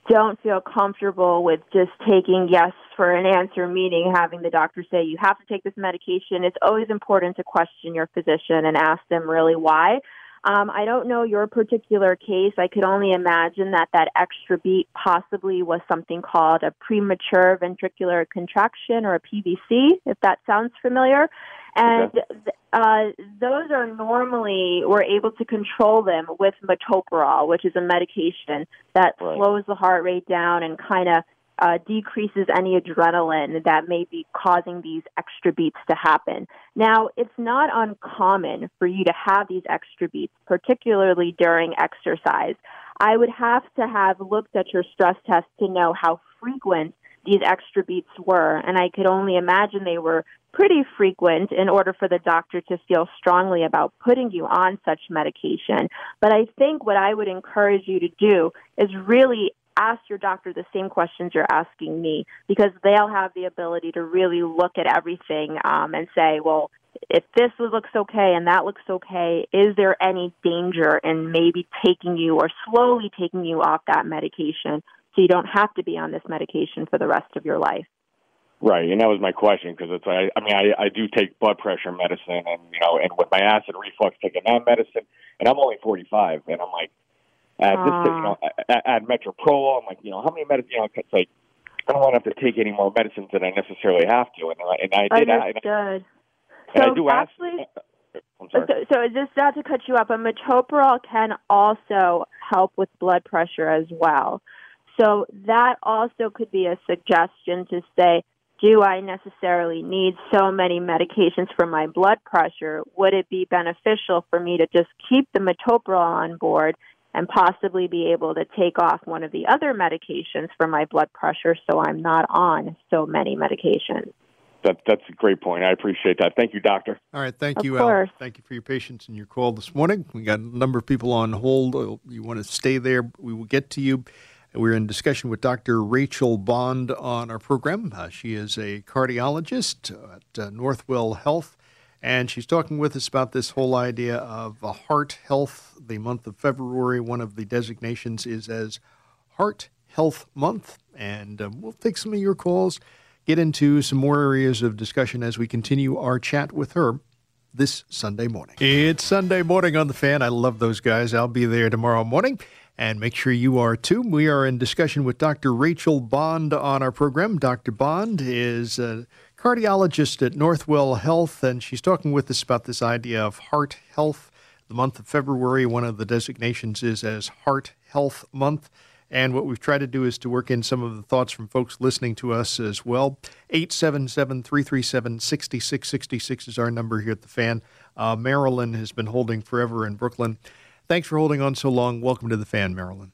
Speaker 2: don't feel comfortable with just taking yes for an answer, meaning having the doctor say you have to take this medication, it's always important to question your physician and ask them really why. Um, I don't know your particular case. I could only imagine that that extra beat possibly was something called a premature ventricular contraction, or a P V C, if that sounds familiar. And uh, those are normally, we're able to control them with metoprolol, which is a medication that
Speaker 4: Right.
Speaker 2: slows the heart rate down and kind of uh, decreases any adrenaline that may be causing these extra beats to happen. Now, it's not uncommon for you to have these extra beats, particularly during exercise. I would have to have looked at your stress test to know how frequent these extra beats were, and I could only imagine they were pretty frequent in order for the doctor to feel strongly about putting you on such medication. But I think what I would encourage you to do is really ask your doctor the same questions you're asking me, because they'll have the ability to really look at everything um, and say, well, if this looks okay and that looks okay, is there any danger in maybe taking you or slowly taking you off that medication so you don't have to be on this medication for the rest of your life?
Speaker 4: Right, and that was my question, because it's I, I mean I, I do take blood pressure medicine, and you know, and with my acid reflux, taking that medicine, and I'm only forty-five, and I'm like, at this, you know, at, at metoprolol, I'm like, you know, how many medicine, you know, it's like I don't want to have to take any more medicines than I necessarily have to, and I, and I did,
Speaker 2: Understood.
Speaker 4: I, and
Speaker 2: so
Speaker 4: I do ask.
Speaker 2: actually,
Speaker 4: I'm sorry.
Speaker 2: So, so just not to cut you up, but metoprolol can also help with blood pressure as well. So that also could be a suggestion to say, do I necessarily need so many medications for my blood pressure? Would it be beneficial for me to just keep the metoprolol on board and possibly be able to take off one of the other medications for my blood pressure so I'm not on so many medications?
Speaker 4: That, that's a great point. I appreciate that. Thank you, doctor.
Speaker 1: All right. Thank
Speaker 2: Of
Speaker 1: you,
Speaker 2: course.
Speaker 1: Al. Thank you for your patience and your call this morning. We got a number of people on hold. You want to stay there, we will get to you. We're in discussion with Doctor Rachel Bond on our program. Uh, she is a cardiologist at uh, Northwell Health, and she's talking with us about this whole idea of uh, heart health. The month of February, one of the designations is as Heart Health Month, and uh, we'll take some of your calls, get into some more areas of discussion as we continue our chat with her this Sunday morning. It's Sunday morning on The Fan. I love those guys. I'll be there tomorrow morning. And make sure you are too. We are in discussion with Doctor Rachel Bond on our program. Doctor Bond is a cardiologist at Northwell Health, and she's talking with us about this idea of heart health. The month of February, one of the designations is as Heart Health Month. And what we've tried to do is to work in some of the thoughts from folks listening to us as well. eight seven seven, three three seven, six six six six is our number here at The Fan. Uh, Marilyn has been holding forever in Brooklyn. Thanks for holding on so long. Welcome to The Fan, Marilyn.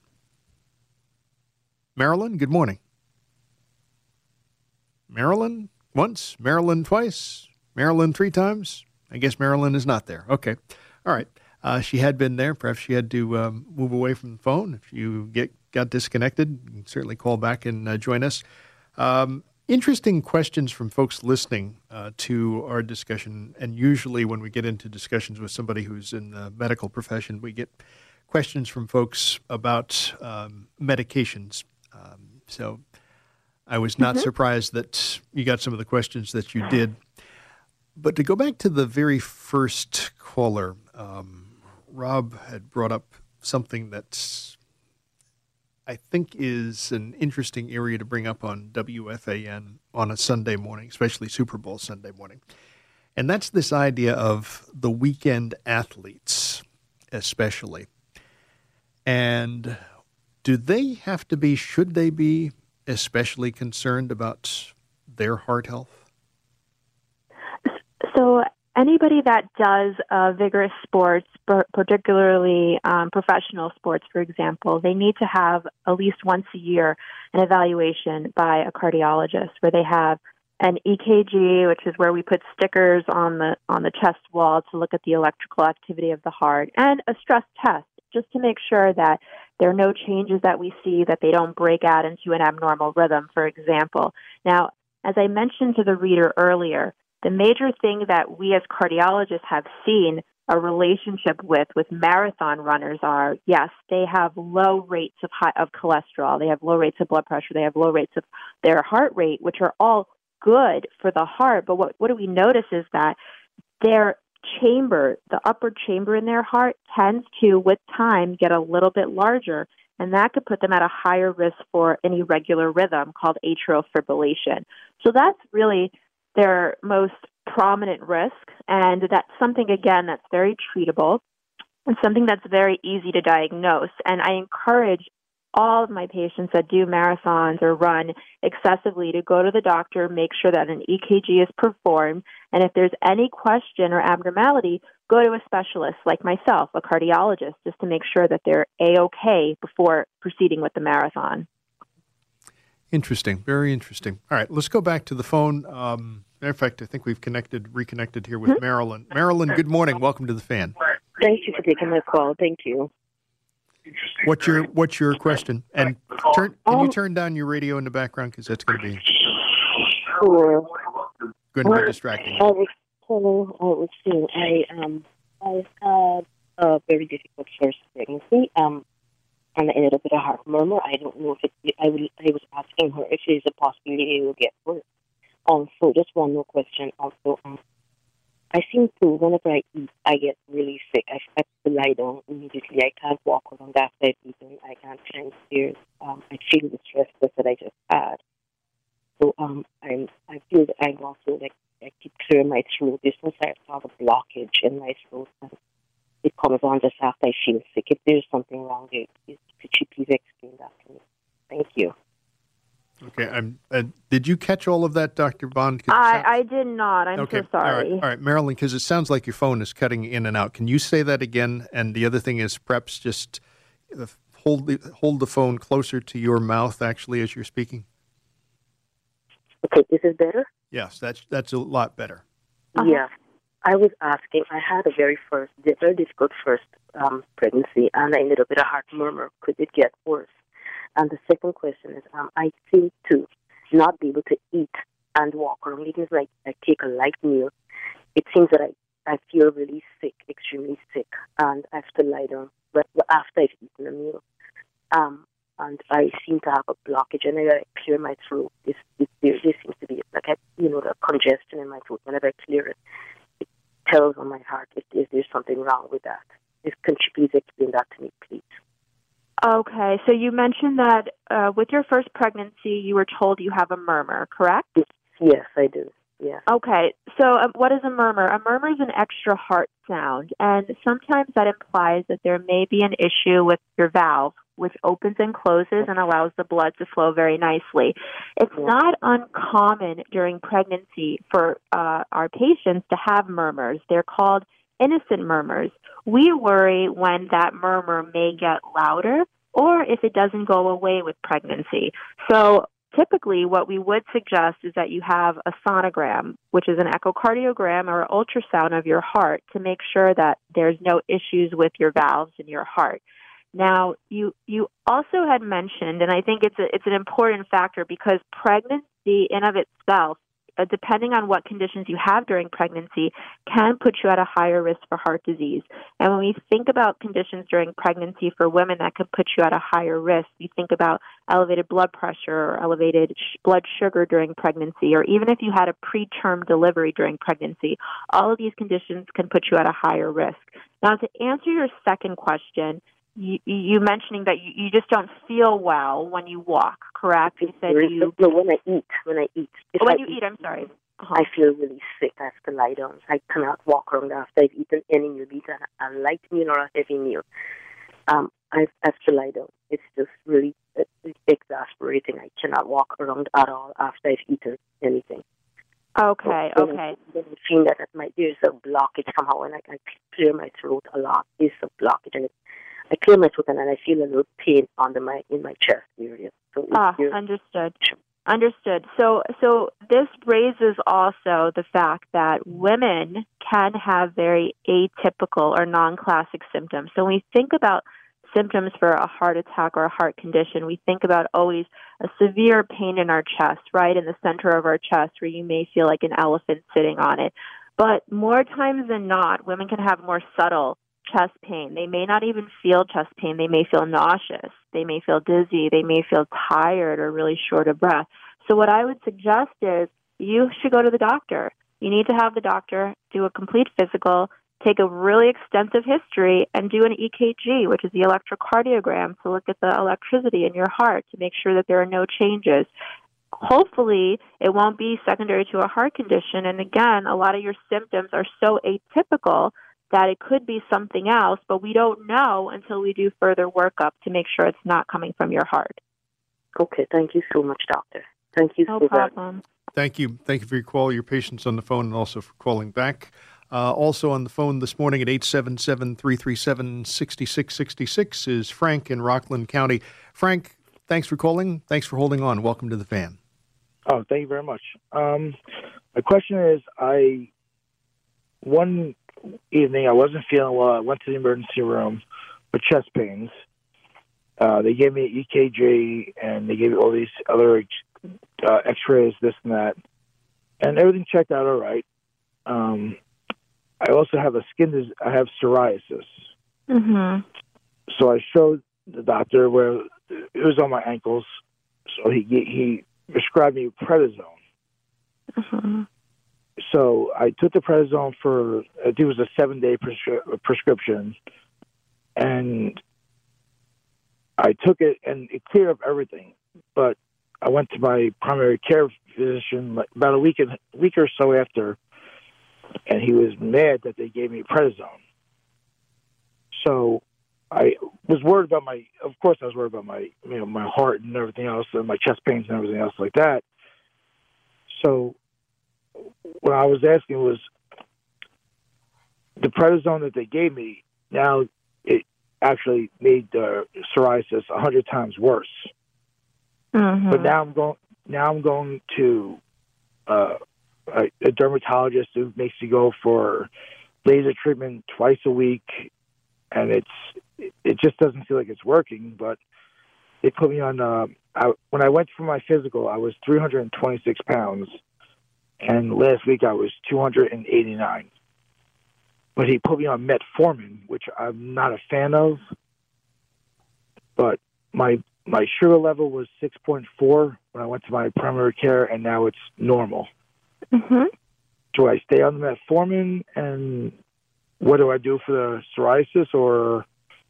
Speaker 1: Marilyn, good morning. Marilyn once, Marilyn twice, Marilyn three times. I guess Marilyn is not there. Okay. All right. Uh, she had been there. Perhaps she had to um, move away from the phone. If you get got disconnected, you can certainly call back and uh, join us. Um, Interesting questions from folks listening uh, to our discussion, and usually when we get into discussions with somebody who's in the medical profession, we get questions from folks about um, medications. Um, so I was not mm-hmm. surprised that you got some of the questions that you did. But to go back to the very first caller, um, Rob had brought up something that's I think is an interesting area to bring up on W F A N on a Sunday morning, especially Super Bowl Sunday morning. And that's this idea of the weekend athletes, especially. And do they have to be, should they be especially concerned about their heart health?
Speaker 2: So anybody that does uh, vigorous sports, particularly um, professional sports, for example, they need to have at least once a year an evaluation by a cardiologist where they have an E K G, which is where we put stickers on the on the chest wall to look at the electrical activity of the heart, and a stress test just to make sure that there are no changes that we see, that they don't break out into an abnormal rhythm, for example. Now, as I mentioned to the reader earlier, the major thing that we as cardiologists have seen a relationship with with marathon runners are, yes, they have low rates of high, of cholesterol, they have low rates of blood pressure, they have low rates of their heart rate, which are all good for the heart. But what, what do we notice is that their chamber, the upper chamber in their heart, tends to, with time, get a little bit larger, and that could put them at a higher risk for an irregular rhythm called atrial fibrillation. So that's really their most prominent risk, and that's something, again, that's very treatable and something that's very easy to diagnose. And I encourage all of my patients that do marathons or run excessively to go to the doctor, make sure that an E K G is performed, and if there's any question or abnormality, go to a specialist like myself, a cardiologist, just to make sure that they're A-okay before proceeding with the marathon.
Speaker 1: Interesting. Very interesting. All right, let's go back to the phone. Um, matter of fact, I think we've connected, reconnected here with mm-hmm. Marilyn. Marilyn, good morning. Welcome to the Fan.
Speaker 5: Thank you for taking my call. Thank you.
Speaker 1: What's your What's your question? And turn, can you turn down your radio in the background, because that's going to be
Speaker 5: sure.
Speaker 1: going to be distracting.
Speaker 5: I was hello. I was saying I um I had a very difficult first pregnancy. Um, and I ended up with a heart murmur. I don't know if it. I will. I was asking her if there's a possibility it will get worse. Also, just one more question. Also, um, I seem to, whenever I eat, I get really sick. I have to lie down immediately. I can't walk around after I've eaten. I can't climb stairs. Um, I feel the stress that I just had. So um, I'm, I feel that I'm also, like, I keep clearing my throat. There's no sort of a blockage in my throat. And it comes on just after I feel sick. If there's something wrong there, could you please explain that to me? Thank you.
Speaker 1: Okay. I'm, uh, did you catch all of that, Doctor Bond?
Speaker 2: I,
Speaker 1: sounds...
Speaker 2: I did not. I'm
Speaker 1: okay.
Speaker 2: so sorry.
Speaker 1: All right, all right. Marilyn, because it sounds like your phone is cutting in and out. Can you say that again? And the other thing is, perhaps just hold the, hold the phone closer to your mouth, actually, as you're speaking.
Speaker 5: Okay, is this better?
Speaker 1: Yes, that's that's a lot better.
Speaker 5: Uh-huh. Yeah. I was asking, I had a very first, very difficult first um, pregnancy, and I ended up with a heart murmur. Could it get worse? And the second question is, um, I seem to not be able to eat and walk around. Even if I, I take a light meal, it seems that I, I feel really sick, extremely sick, and I have to lie down but after I've eaten a meal. Um, and I seem to have a blockage, and I clear my throat. This, this, there, there seems to be, like, a, you know, the congestion in my throat. Whenever I clear it, it tells on my heart if, if there's something wrong with that. If, can you please explain that to me, please?
Speaker 2: Okay, so you mentioned that uh, with your first pregnancy, you were told you have a murmur, correct?
Speaker 5: Yes, I do. Yeah.
Speaker 2: Okay, so um, what is a murmur? A murmur is an extra heart sound, and sometimes that implies that there may be an issue with your valve, which opens and closes and allows the blood to flow very nicely. It's not uncommon during pregnancy for uh, our patients to have murmurs. They're called innocent murmurs. We worry when that murmur may get louder or if it doesn't go away with pregnancy. So typically what we would suggest is that you have a sonogram, which is an echocardiogram or ultrasound of your heart, to make sure that there's no issues with your valves in your heart. Now, you you also had mentioned, and I think it's a, it's an important factor, because pregnancy in of itself, Uh, depending on what conditions you have during pregnancy, can put you at a higher risk for heart disease. And when we think about conditions during pregnancy for women that could put you at a higher risk, we think about elevated blood pressure or elevated sh- blood sugar during pregnancy, or even if you had a preterm delivery during pregnancy, all of these conditions can put you at a higher risk. Now, to answer your second question, you, you mentioning that you, you just don't feel well when you walk, correct? You said you...
Speaker 5: No, when I eat, when I eat.
Speaker 2: If when
Speaker 5: I
Speaker 2: you eat, eat, I'm sorry. Uh-huh.
Speaker 5: I feel really sick. I have to lie down. I cannot walk around after I've eaten any meal, be it a light meal or a heavy meal. Um, I have to lie down. It's just really it's exasperating. I cannot walk around at all after I've eaten anything.
Speaker 2: Okay,
Speaker 5: so,
Speaker 2: okay.
Speaker 5: Then I feel that my, there's a blockage somehow, and I, I clear my throat a lot. There's a blockage, and it, I clear my throat, and then I feel a little pain under my in my chest area. So
Speaker 2: ah, understood. Understood. So, so this raises also the fact that women can have very atypical or non-classic symptoms. So when we think about symptoms for a heart attack or a heart condition, we think about always a severe pain in our chest, right in the center of our chest, where you may feel like an elephant sitting on it. But more times than not, women can have more subtle chest pain. They may not even feel chest pain. They may feel nauseous. They may feel dizzy. They may feel tired or really short of breath. So what I would suggest is you should go to the doctor. You need to have the doctor do a complete physical, take a really extensive history, and do an E K G, which is the electrocardiogram, to look at the electricity in your heart to make sure that there are no changes. Hopefully, it won't be secondary to a heart condition. And again, a lot of your symptoms are so atypical that it could be something else, but we don't know until we do further workup to make sure it's not coming from your heart.
Speaker 5: Okay, thank you so much, doctor. Thank you
Speaker 2: no
Speaker 5: so
Speaker 2: problem.
Speaker 5: much.
Speaker 1: Thank you. Thank you for your call, your patience on the phone, and also for calling back. Uh, also on the phone this morning at eight seven seven, three three seven, six six six six is Frank in Rockland County. Frank, thanks for calling. Thanks for holding on. Welcome to the Fan.
Speaker 6: Oh, thank you very much. Um, my question is, I one evening I wasn't feeling well. I went to the emergency room with chest pains. Uh, they gave me an E K G and they gave me all these other uh, X-rays, this and that, and everything checked out all right. Um, I also have a skin disease. I have psoriasis.
Speaker 2: Mm-hmm.
Speaker 6: So I showed the doctor where it was on my ankles. So he he prescribed me prednisone.
Speaker 2: Mm-hmm.
Speaker 6: So I took the prednisone for, I think it was a seven-day prescri- prescription, and I took it, and it cleared up everything. But I went to my primary care physician like about a week, and, week or so after, and he was mad that they gave me prednisone. So I was worried about my, of course I was worried about my, you know, my heart and everything else, and my chest pains and everything else like that. So what I was asking was, the prednisone that they gave me, now it actually made the psoriasis a hundred times worse.
Speaker 2: Mm-hmm.
Speaker 6: But now I'm going, now I'm going to uh, a, a dermatologist who makes me go for laser treatment twice a week, and it's it just doesn't feel like it's working. But they put me on. Uh, I, when I went for my physical, I was three hundred twenty-six pounds, and last week I was two hundred eighty-nine. But he put me on metformin, which I'm not a fan of. But my my sugar level was six point four when I went to my primary care, and now it's normal.
Speaker 2: Mm-hmm.
Speaker 6: Do I stay on the metformin, and what do I do for the psoriasis, or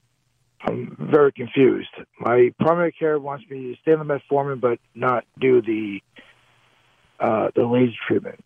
Speaker 6: I'm very confused. My primary care wants me to stay on the metformin but not do the uh, the laser treatment.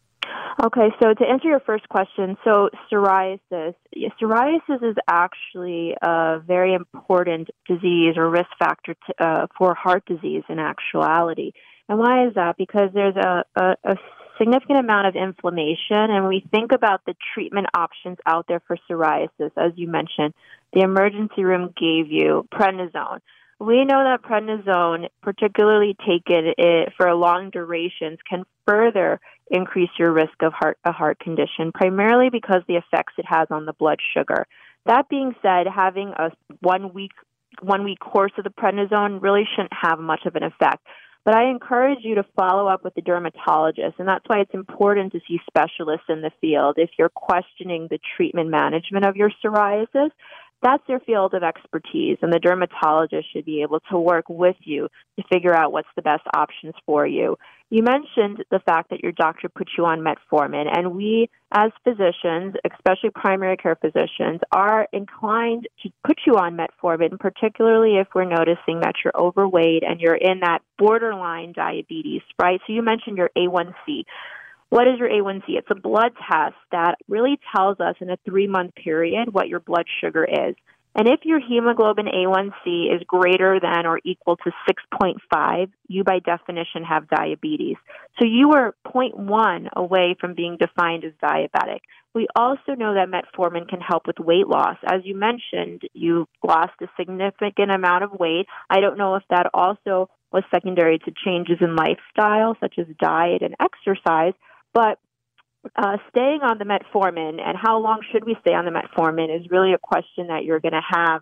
Speaker 2: Okay, so to answer your first question, so psoriasis. Psoriasis is actually a very important disease or risk factor to, uh, for heart disease in actuality. And why is that? Because there's a, a, a significant amount of inflammation, and when we think about the treatment options out there for psoriasis, as you mentioned, the emergency room gave you prednisone. We know that prednisone, particularly taken it for long durations, can further increase your risk of heart, a heart condition, primarily because the effects it has on the blood sugar. That being said, having a one week one week course of the prednisone really shouldn't have much of an effect. But I encourage you to follow up with the dermatologist, and that's why it's important to see specialists in the field. If you're questioning the treatment management of your psoriasis, that's their field of expertise, and the dermatologist should be able to work with you to figure out what's the best options for you. You mentioned the fact that your doctor put you on metformin, and we as physicians, especially primary care physicians, are inclined to put you on metformin, particularly if we're noticing that you're overweight and you're in that borderline diabetes, right? So you mentioned your A one C. What is your A one C? It's a blood test that really tells us in a three-month period what your blood sugar is. And if your hemoglobin A one C is greater than or equal to six point five, you by definition have diabetes. So you are zero point one away from being defined as diabetic. We also know that metformin can help with weight loss. As you mentioned, you lost a significant amount of weight. I don't know if that also was secondary to changes in lifestyle, such as diet and exercise, but uh, staying on the metformin and how long should we stay on the metformin is really a question that you're going to have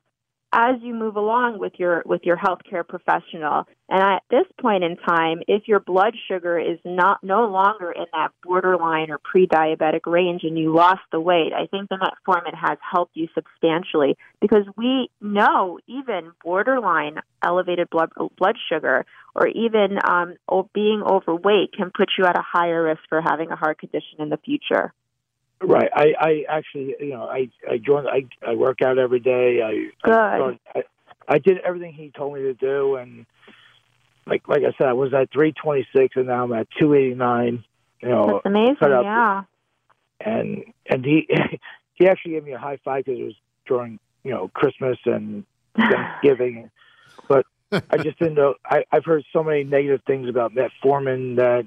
Speaker 2: as you move along with your with your healthcare professional. And at this point in time, if your blood sugar is not no longer in that borderline or pre-diabetic range and you lost the weight, I think the metformin has helped you substantially, because we know even borderline elevated blood blood sugar or even um, being overweight can put you at a higher risk for having a heart condition in the future.
Speaker 6: Right. I, I actually, you know, I I joined. I, I work out every day. I
Speaker 2: Good.
Speaker 6: I, joined, I I did everything he told me to do, and like like I said, I was at three twenty-six, and now I'm at two eighty-nine. You know,
Speaker 2: that's amazing.
Speaker 6: cut out,
Speaker 2: Yeah.
Speaker 6: And and he he actually gave me a high five because it was during you know Christmas and Thanksgiving, but I just didn't know. I I've heard so many negative things about metformin that.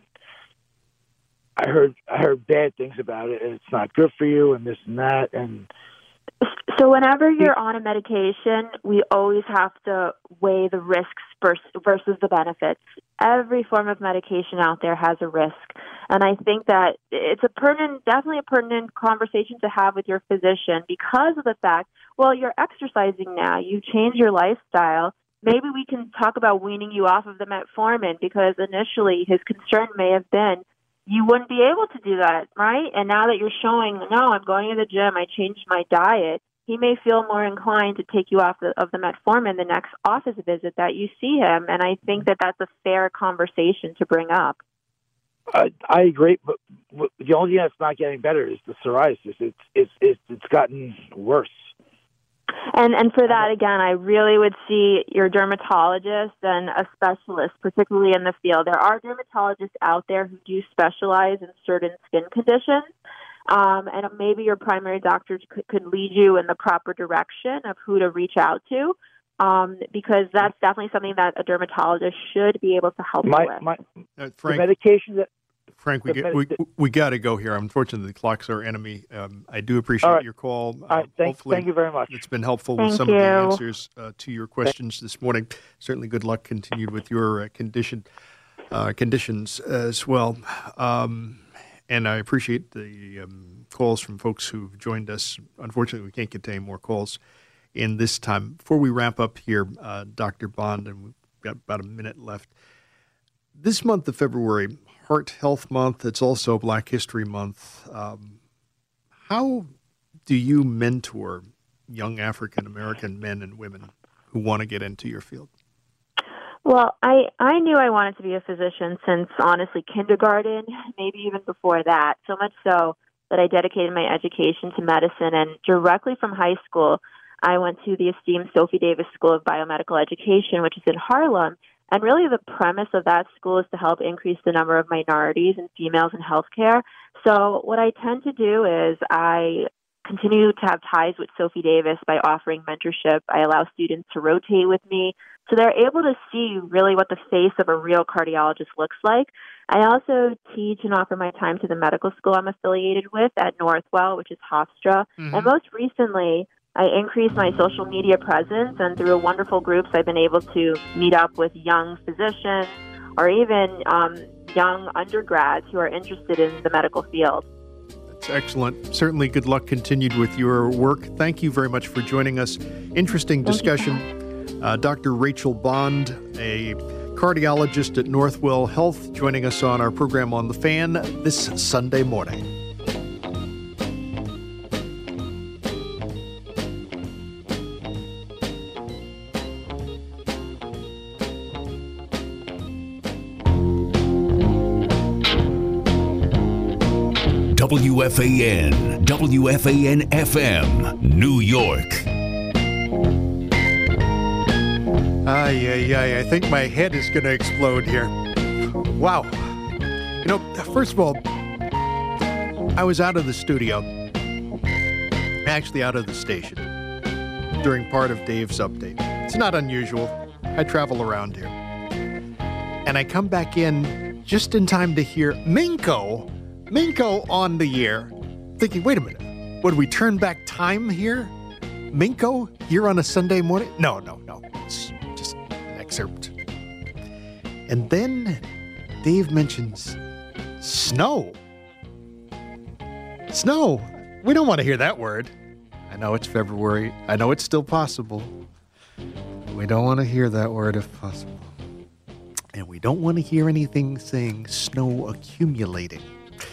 Speaker 6: I heard I heard bad things about it, and it's not good for you, and this and that. And
Speaker 2: so, whenever you're on a medication, we always have to weigh the risks versus the benefits. Every form of medication out there has a risk, and I think that it's a pertinent, definitely a pertinent conversation to have with your physician because of the fact, well, you're exercising now, you change your lifestyle. Maybe we can talk about weaning you off of the metformin, because initially his concern may have been you wouldn't be able to do that, right? And now that you're showing, no, I'm going to the gym, I changed my diet, he may feel more inclined to take you off the, of the metformin the next office visit that you see him. And I think that that's a fair conversation to bring up.
Speaker 6: I, I agree, but the only thing that's not getting better is the psoriasis. It's it's it's, it's gotten worse.
Speaker 2: And and for that, again, I really would see your dermatologist and a specialist, particularly in the field. There are dermatologists out there who do specialize in certain skin conditions, um, and maybe your primary doctor could, could lead you in the proper direction of who to reach out to, um, because that's definitely something that a dermatologist should be able to help
Speaker 6: my,
Speaker 2: you with.
Speaker 6: My,
Speaker 1: uh, Frank,
Speaker 6: the medication that...
Speaker 1: Frank, we get, we we got to go here. Unfortunately, the clock's our enemy. Um, I do appreciate
Speaker 6: right.
Speaker 1: your call.
Speaker 6: All right.
Speaker 1: Uh,
Speaker 6: thank,
Speaker 1: hopefully,
Speaker 6: thank you very much.
Speaker 1: It's been helpful
Speaker 2: thank
Speaker 1: with some
Speaker 2: you.
Speaker 1: of the answers uh, to your questions this morning. Certainly, good luck continued with your uh, condition uh, conditions as well. Um, and I appreciate the um, calls from folks who've joined us. Unfortunately, we can't get any more calls in this time. Before we wrap up here, uh, Doctor Bond, and we've got about a minute left. This month of February, Heart Health Month, it's also Black History Month. Um, how do you mentor young African-American men and women who want to get into your field?
Speaker 2: Well, I, I knew I wanted to be a physician since, honestly, kindergarten, maybe even before that, so much so that I dedicated my education to medicine. And directly from high school, I went to the esteemed Sophie Davis School of Biomedical Education, which is in Harlem. And really the premise of that school is to help increase the number of minorities and females in healthcare. So what I tend to do is I continue to have ties with Sophie Davis by offering mentorship. I allow students to rotate with me so they're able to see really what the face of a real cardiologist looks like. I also teach and offer my time to the medical school I'm affiliated with at Northwell, which is Hofstra. Mm-hmm. And most recently, I increased my social media presence, and through wonderful groups, I've been able to meet up with young physicians or even um, young undergrads who are interested in the medical field.
Speaker 1: That's excellent. Certainly good luck continued with your work. Thank you very much for joining us. Interesting discussion. Uh, Doctor Rachel Bond, a cardiologist at Northwell Health, joining us on our program On the Fan this Sunday morning.
Speaker 17: W F A N, W F A N F M, New York.
Speaker 1: Ay, ay, ay, I think my head is going to explode here. Wow. You know, first of all, I was out of the studio, actually out of the station, during part of Dave's update. It's not unusual. I travel around here. And I come back in just in time to hear Minko Minko on the air, thinking, wait a minute, would we turn back time here? Minko here on a Sunday morning? No, no, no, it's just an excerpt. And then Dave mentions snow. Snow. We don't want to hear that word. I know it's February. I know it's still possible. We don't want to hear that word if possible. And we don't want to hear anything saying snow accumulating.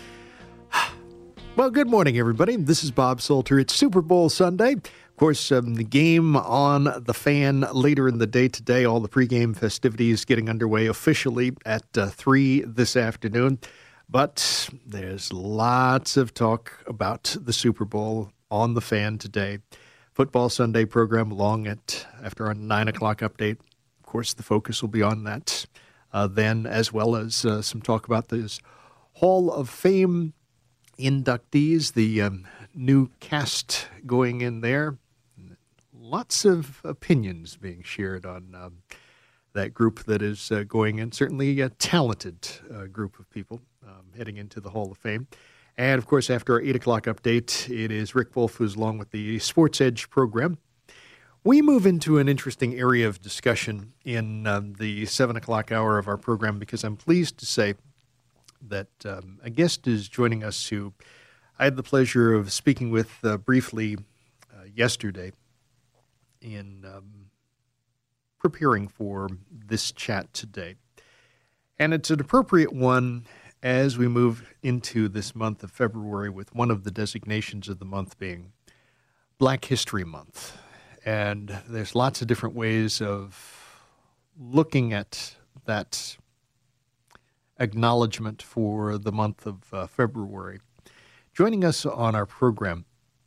Speaker 1: Well, good morning, everybody. This is Bob Salter. It's Super Bowl Sunday. Of course, um, the game on the Fan later in the day today. All the pregame festivities getting underway officially at uh, three this afternoon. But there's lots of talk about the Super Bowl on the Fan today. Football Sunday program along at after our nine o'clock update. Of course, the focus will be on that uh, then, as well as uh, some talk about this Hall of Fame inductees, the um, new cast going in there. Lots of opinions being shared on um, that group that is uh, going in. Certainly a talented uh, group of people um, heading into the Hall of Fame. And, of course, after our eight o'clock update, it is Rick Wolf who's along with the Sports Edge program. We move into an interesting area of discussion in um, the seven o'clock hour of our program because I'm pleased to say that um, a guest is joining us who I had the pleasure of speaking with uh, briefly uh, yesterday in um, preparing for this chat today. And it's an appropriate one as we move into this month of February with one of the designations of the month being Black History Month. And there's lots of different ways of looking at that acknowledgement for the month of uh, February. Joining us on our program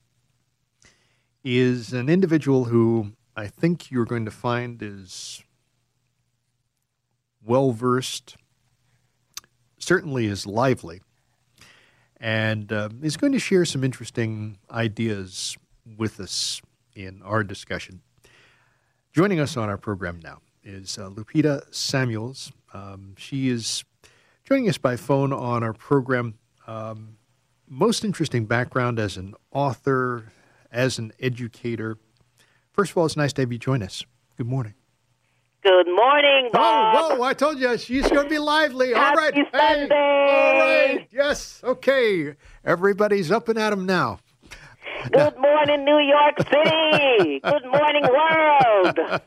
Speaker 1: is an individual who I think you're going to find is well-versed, certainly is lively, and uh, is going to share some interesting ideas with us in our discussion. Joining us on our program now is uh, Lupita Samuels. Um, she is joining us by phone on our program. Um, most interesting background as an author, as an educator. First of all, it's nice to have you join us. Good morning.
Speaker 7: Good morning, Bob.
Speaker 1: Oh, whoa, I told you, she's going to be lively. All right.
Speaker 7: Happy Sunday.
Speaker 1: Hey, all right. Yes. Okay. Everybody's up and at 'em now.
Speaker 7: Good morning, New York City. Good morning, world.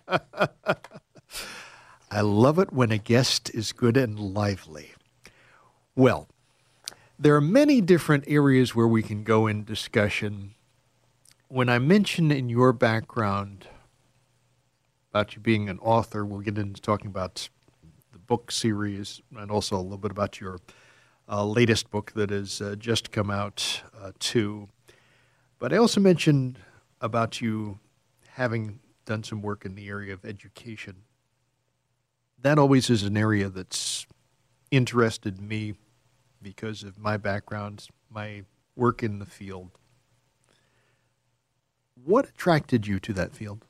Speaker 1: I love it when a guest is good and lively. Well, there are many different areas where we can go in discussion. When I mention in your background about you being an author, we'll get into talking about the book series and also a little bit about your uh, latest book that has uh, just come out uh, too. But I also mentioned about you having done some work in the area of education. That always is an area that's interested me because of my background, my work in the field. What attracted you to that field?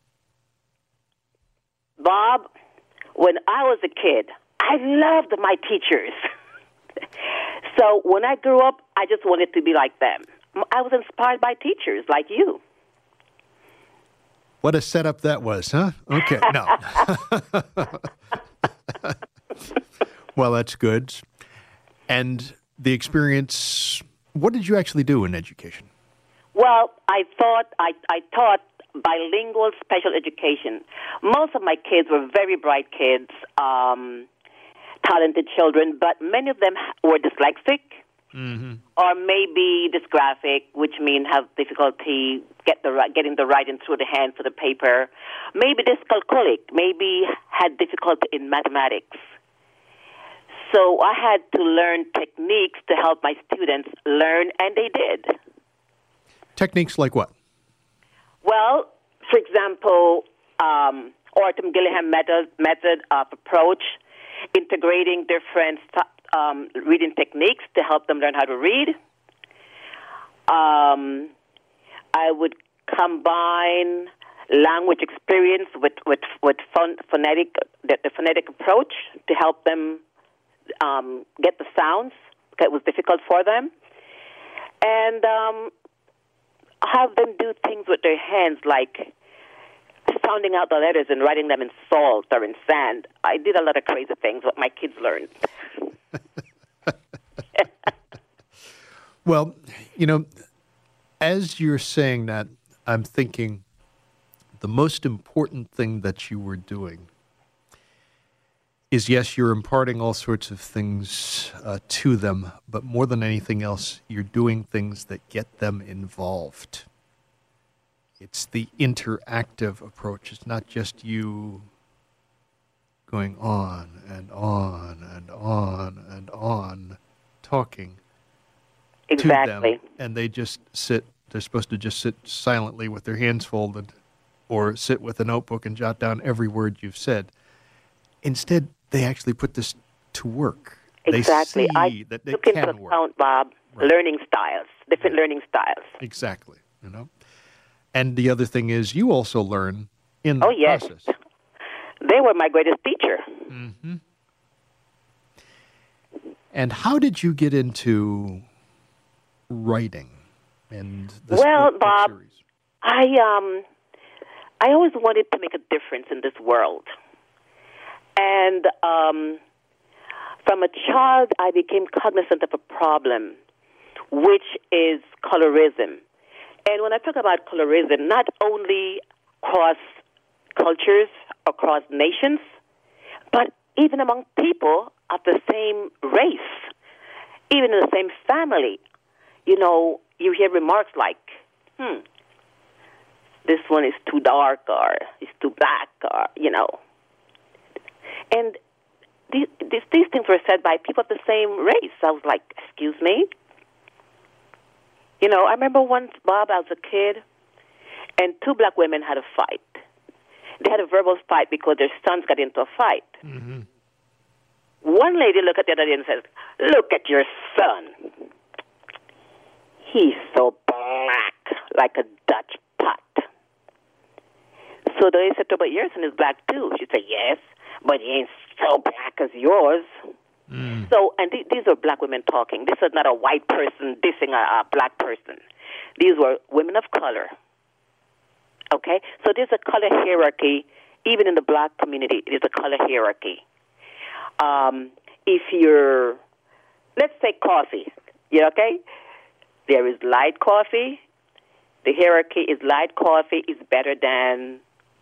Speaker 7: Bob, when I was a kid, I loved my teachers. So when I grew up, I just wanted to be like them. I was inspired by teachers like you.
Speaker 1: What a setup that was, huh? Okay, no. Well, that's good. And the experience, what did you actually do in education?
Speaker 7: Well, I thought I, I taught bilingual special education. Most of my kids were very bright kids, um, talented children, but many of them were dyslexic. Mm-hmm. Or maybe dysgraphic, which means have difficulty get the getting the writing through the hand for the paper. Maybe dyscalculic, maybe had difficulty in mathematics. So I had to learn techniques to help my students learn, and they did.
Speaker 1: Techniques like what?
Speaker 7: Well, for example, um, Orton-Gillingham method, method of approach, integrating different Um, reading techniques to help them learn how to read. Um, I would combine language experience with with, with phon- phonetic the, the phonetic approach to help them um, get the sounds that was difficult for them, and um, have them do things with their hands like sounding out the letters and writing them in salt or in sand. I did a lot of crazy things what my kids learned.
Speaker 1: Well, you know, as you're saying that, I'm thinking the most important thing that you were doing is, yes, you're imparting all sorts of things uh, to them, but more than anything else, you're doing things that get them involved. It's the interactive approach. It's not just you going on and on and on and on, talking
Speaker 7: Exactly.
Speaker 1: to them, and they just sit. They're supposed to just sit silently with their hands folded, or sit with a notebook and jot down every word you've said. Instead, they actually put this to work.
Speaker 7: Exactly.
Speaker 1: They see
Speaker 7: I
Speaker 1: that they
Speaker 7: took
Speaker 1: can
Speaker 7: into
Speaker 1: work.
Speaker 7: account, Bob,
Speaker 1: Right.
Speaker 7: learning styles, different learning styles.
Speaker 1: Exactly. You know. And the other thing is, you also learn in the
Speaker 7: Oh, yes.
Speaker 1: process.
Speaker 7: They were my greatest teacher.
Speaker 1: Mm-hmm. And how did you get into writing? And this
Speaker 7: Well,
Speaker 1: book
Speaker 7: Bob,
Speaker 1: series?
Speaker 7: I um, I always wanted to make a difference in this world, and um, from a child, I became cognizant of a problem, which is colorism. And when I talk about colorism, not only across cultures, across nations, but even among people of the same race, even in the same family. You know, you hear remarks like, hmm, this one is too dark, or it's too black, or, you know. And these, these, these things were said by people of the same race. I was like, excuse me? You know, I remember once, Bob, I was a kid, and two black women had a fight. They had a verbal fight because their sons got into a fight.
Speaker 1: Mm-hmm.
Speaker 7: One lady looked at the other lady and said, look at your son. He's so black, like a Dutch pot. So they said to her, but your son is black too. She said, yes, but he ain't so black as yours. Mm. So, and th- these are black women talking. This is not a white person dissing a, a black person. These were women of color. Okay? So there's a color hierarchy, even in the black community, there's a color hierarchy. Um, if you're, let's say coffee, you okay? There is light coffee. The hierarchy is light coffee is better than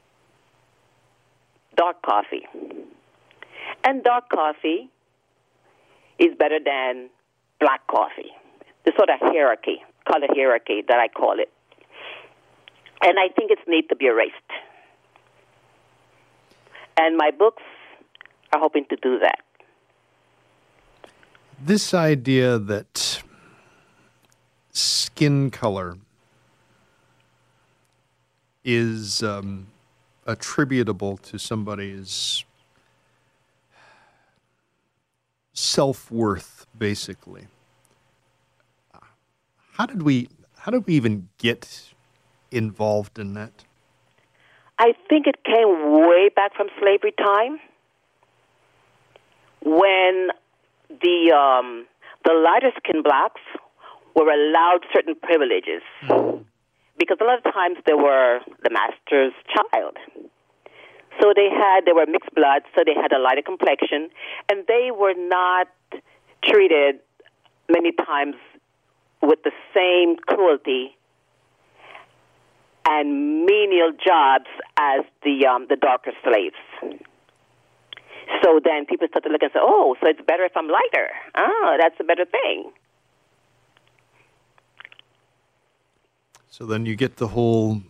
Speaker 7: dark coffee. And dark coffee is better than black coffee. The sort of hierarchy, color hierarchy that I call it. And I think it's need to be erased. And my books are hoping to do that.
Speaker 1: This idea that skin color is um, attributable to somebody's self-worth, basically. How did we how did we even get involved in that?
Speaker 7: I think it came way back from slavery time, when the um, the lighter skinned blacks were allowed certain privileges, mm. because a lot of times they were the master's child. So they had they were mixed blood, so they had a lighter complexion, and they were not treated many times with the same cruelty and menial jobs as the um, the darker slaves. So then people start to look and say, oh, so it's better if I'm lighter. Oh, that's a better thing.
Speaker 1: So then you get the whole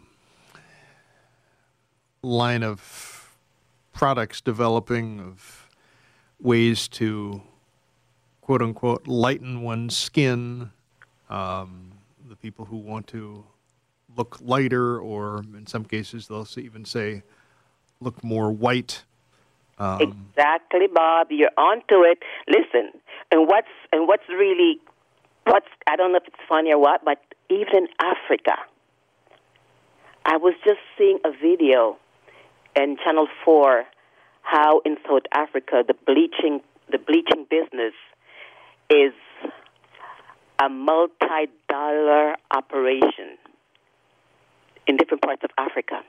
Speaker 1: line of products developing of ways to, quote unquote, lighten one's skin. Um, the people who want to look lighter, or in some cases they'll even say look more white. Um,
Speaker 7: exactly, Bob. You're onto it. Listen, and what's and what's really what's I don't know if it's funny or what, but even in Africa, I was just seeing a video in Channel Four how in South Africa the bleaching the bleaching business is a multi-dollar operation in different parts of Africa.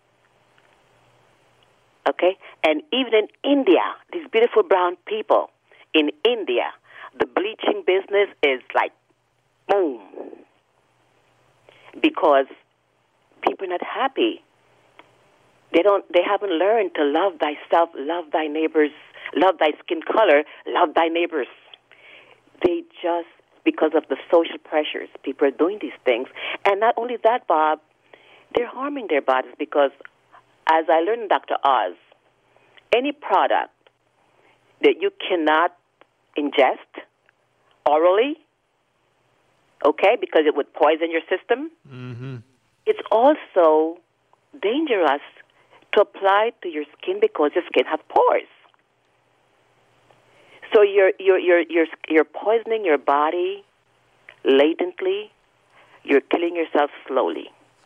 Speaker 7: Okay? And even in India, these beautiful brown people in India, the bleaching business is like, boom. Because people are not happy They don't. They haven't learned to love thyself, love thy neighbors, love thy skin color, love thy neighbors. They just, because of the social pressures, people are doing these things. And not only that, Bob, they're harming their bodies because, as I learned in Doctor Oz, any product that you cannot ingest orally, okay, because it would poison your system,
Speaker 1: Mm-hmm.
Speaker 7: it's also dangerous to apply to your skin because your skin has pores. So you're you're you're you're you're poisoning your body latently. You're killing yourself slowly.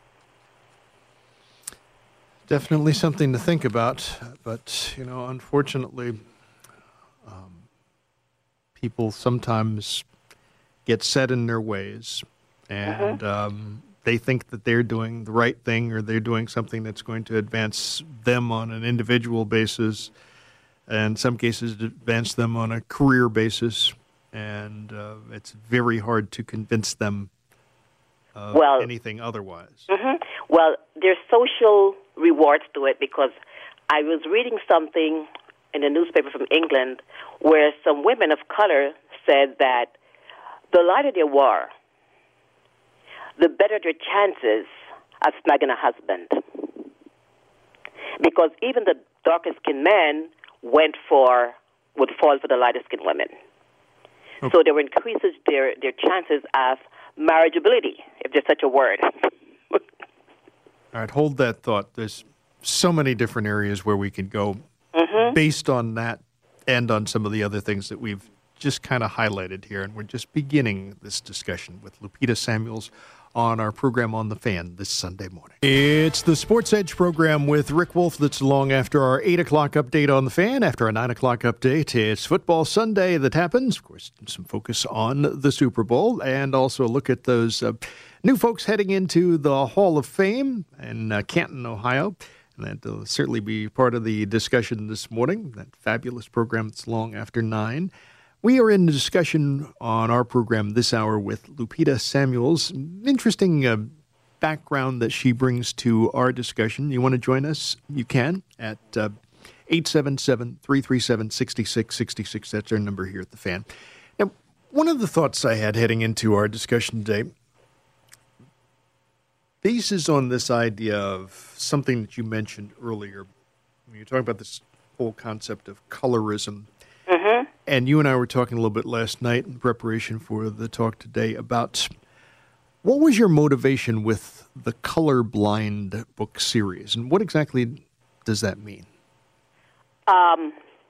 Speaker 1: Definitely something to think about, but, you know, unfortunately, um, people sometimes get set in their ways, and
Speaker 7: Mm-hmm.
Speaker 1: um, they think that they're doing the right thing or they're doing something that's going to advance them on an individual basis, and in some cases advance them on a career basis, and uh, it's very hard to convince them of
Speaker 7: Well-
Speaker 1: anything otherwise.
Speaker 7: hmm Well, there's social rewards to it because I was reading something in a newspaper from England where some women of color said that the lighter they were, the better their chances of snagging a husband. Because even the darker skinned men went for, would fall for the lighter skinned women.
Speaker 1: Okay.
Speaker 7: So there increases their, their chances of marriageability, if there's such a word.
Speaker 1: All right, hold that thought. There's so many different areas where we could go
Speaker 7: Mm-hmm.
Speaker 1: based on that and on some of the other things that we've just kind of highlighted here. And we're just beginning this discussion with Lupita Samuels on our program on The Fan this Sunday morning. It's the Sports Edge program with Rick Wolf that's long after our eight o'clock update on The Fan. After our nine o'clock update, it's Football Sunday that happens. Of course, some focus on the Super Bowl and also a look at those uh, new folks heading into the Hall of Fame in uh, Canton, Ohio. And that will certainly be part of the discussion this morning, that fabulous program that's long after nine. We are in the discussion on our program this hour with Lupita Samuels. Interesting uh, background that she brings to our discussion. You want to join us? You can at uh, eight seven seven, three three seven, six six six six. That's our number here at The Fan. Now, one of the thoughts I had heading into our discussion today bases on this idea of something that you mentioned earlier. When you're talking about this whole concept of colorism.
Speaker 7: Mm-hmm.
Speaker 1: And you and I were talking a little bit last night in preparation for the talk today about what was your motivation with the Colorblind book series, and what exactly does that mean?
Speaker 7: Um,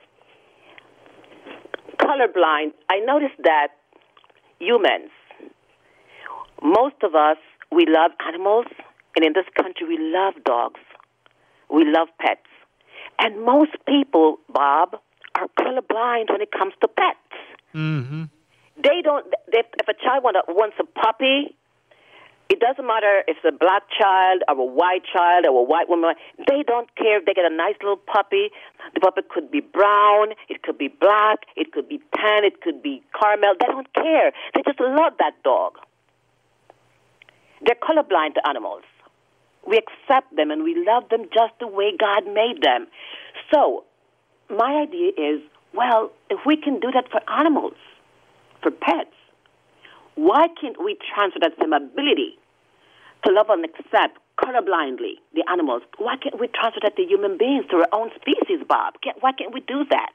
Speaker 7: colorblind, I noticed that humans, most of us, we love animals, and in this country we love dogs. We love pets. And most people, Bob, are colorblind when it comes to pets.
Speaker 1: Mm-hmm.
Speaker 7: They don't, they, if a child want a, wants a puppy, it doesn't matter if it's a black child or a white child or a white woman. They don't care if they get a nice little puppy. The puppy could be brown, it could be black, it could be tan, it could be caramel. They don't care. They just love that dog. They're colorblind to animals. We accept them and we love them just the way God made them. So, my idea is, well, if we can do that for animals, for pets, why can't we transfer that same ability to love and accept colorblindly the animals? Why can't we transfer that to human beings, to our own species, Bob? Why can't we do that?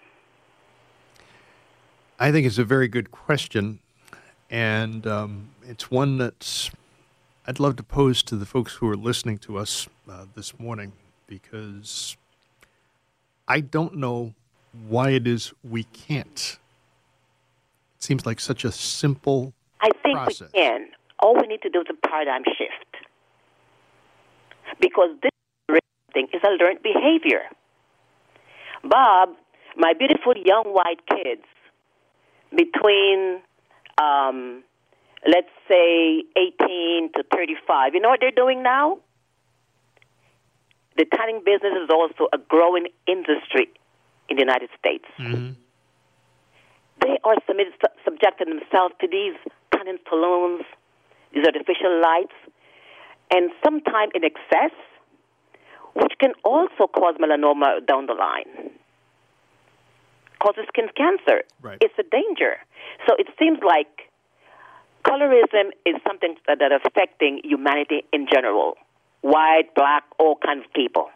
Speaker 1: I think it's a very good question, and um, it's one that's I'd love to pose to the folks who are listening to us uh, this morning, because I don't know why it is we can't. It seems like such a simple
Speaker 7: I think
Speaker 1: process.
Speaker 7: we can. All we need to do is a paradigm shift. Because this thing is a learned behavior. Bob, my beautiful young white kids, between, um, let's say, eighteen to thirty-five, you know what they're doing now? The tanning business is also a growing industry in the United States.
Speaker 1: Mm-hmm.
Speaker 7: They are submitted, subjecting themselves to these tanning salons, these artificial lights, and sometimes in excess, which can also cause melanoma down the line. Causes skin cancer.
Speaker 1: Right.
Speaker 7: It's a danger. So it seems like colorism is something that is affecting humanity in general. White, black, all kinds of people.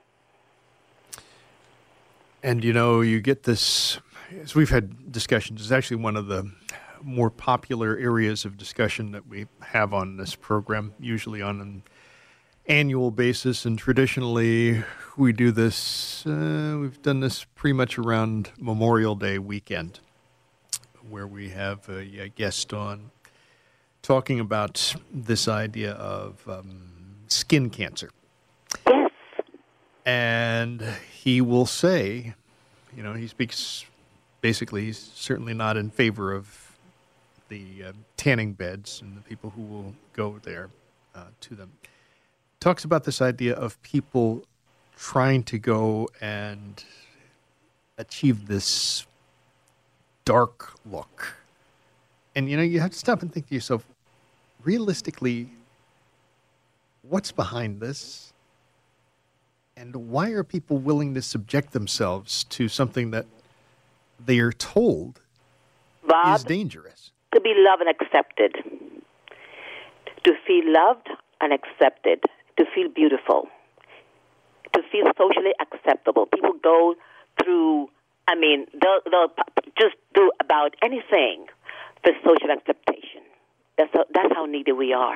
Speaker 1: And, you know, you get this, as we've had discussions, it's actually one of the more popular areas of discussion that we have on this program, usually on an annual basis. And traditionally, we do this, uh, we've done this pretty much around Memorial Day weekend, where we have a, a guest on talking about this idea of um, skin cancer.
Speaker 7: Yes.
Speaker 1: And he will say, you know, he speaks, basically, he's certainly not in favor of the uh, tanning beds and the people who will go there uh, to them. Talks about this idea of people trying to go and achieve this dark look. And, you know, you have to stop and think to yourself, realistically, what's behind this? And why are people willing to subject themselves to something that they are told
Speaker 7: Bob,
Speaker 1: is dangerous?
Speaker 7: To be loved and accepted. To feel loved and accepted. To feel beautiful. To feel socially acceptable. People go through, I mean, they'll, they'll just do about anything for social acceptation. That's how, that's how needy we are.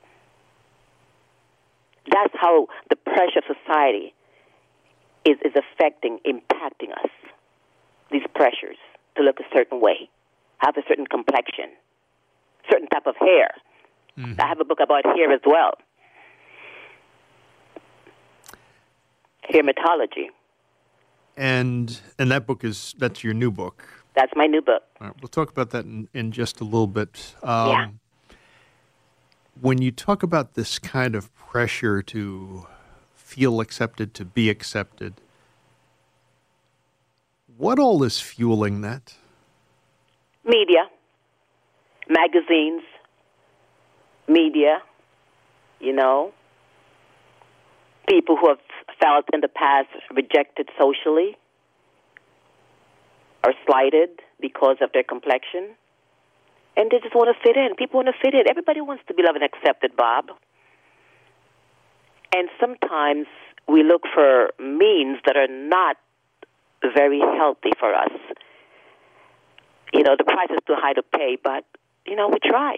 Speaker 7: That's how the pressure of society is, is affecting, impacting us. These pressures to look a certain way, have a certain complexion, certain type of hair. Mm-hmm. I have a book about hair as well. Hairmatology.
Speaker 1: And and that book is, that's your new book.
Speaker 7: That's my new book.
Speaker 1: All right, we'll talk about that in, in just a little bit. Um,
Speaker 7: yeah.
Speaker 1: When you talk about this kind of pressure to feel accepted, to be accepted, what all is fueling that?
Speaker 7: Media, magazines, media, you know, people who have felt in the past rejected socially or slighted because of their complexion. And they just want to fit in. People want to fit in. Everybody wants to be loved and accepted, Bob. And sometimes we look for means that are not very healthy for us. You know, the price is too high to pay, but, you know, we try.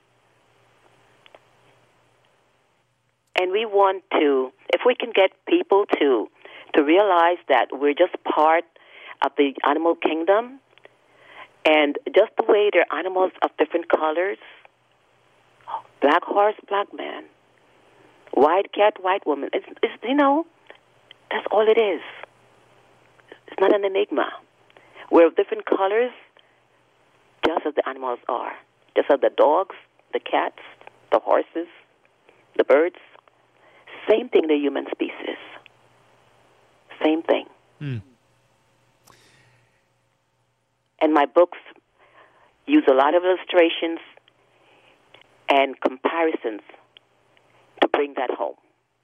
Speaker 7: And we want to, if we can get people to to realize that we're just part of the animal kingdom, and just the way they're animals of different colors, black horse, black man, white cat, white woman, it's, it's, you know, that's all it is. It's not an enigma. We're of different colors, just as the animals are. Just as the dogs, the cats, the horses, the birds. Same thing, the human species. Same thing.
Speaker 1: Hmm.
Speaker 7: And my books use a lot of illustrations and comparisons to bring that home.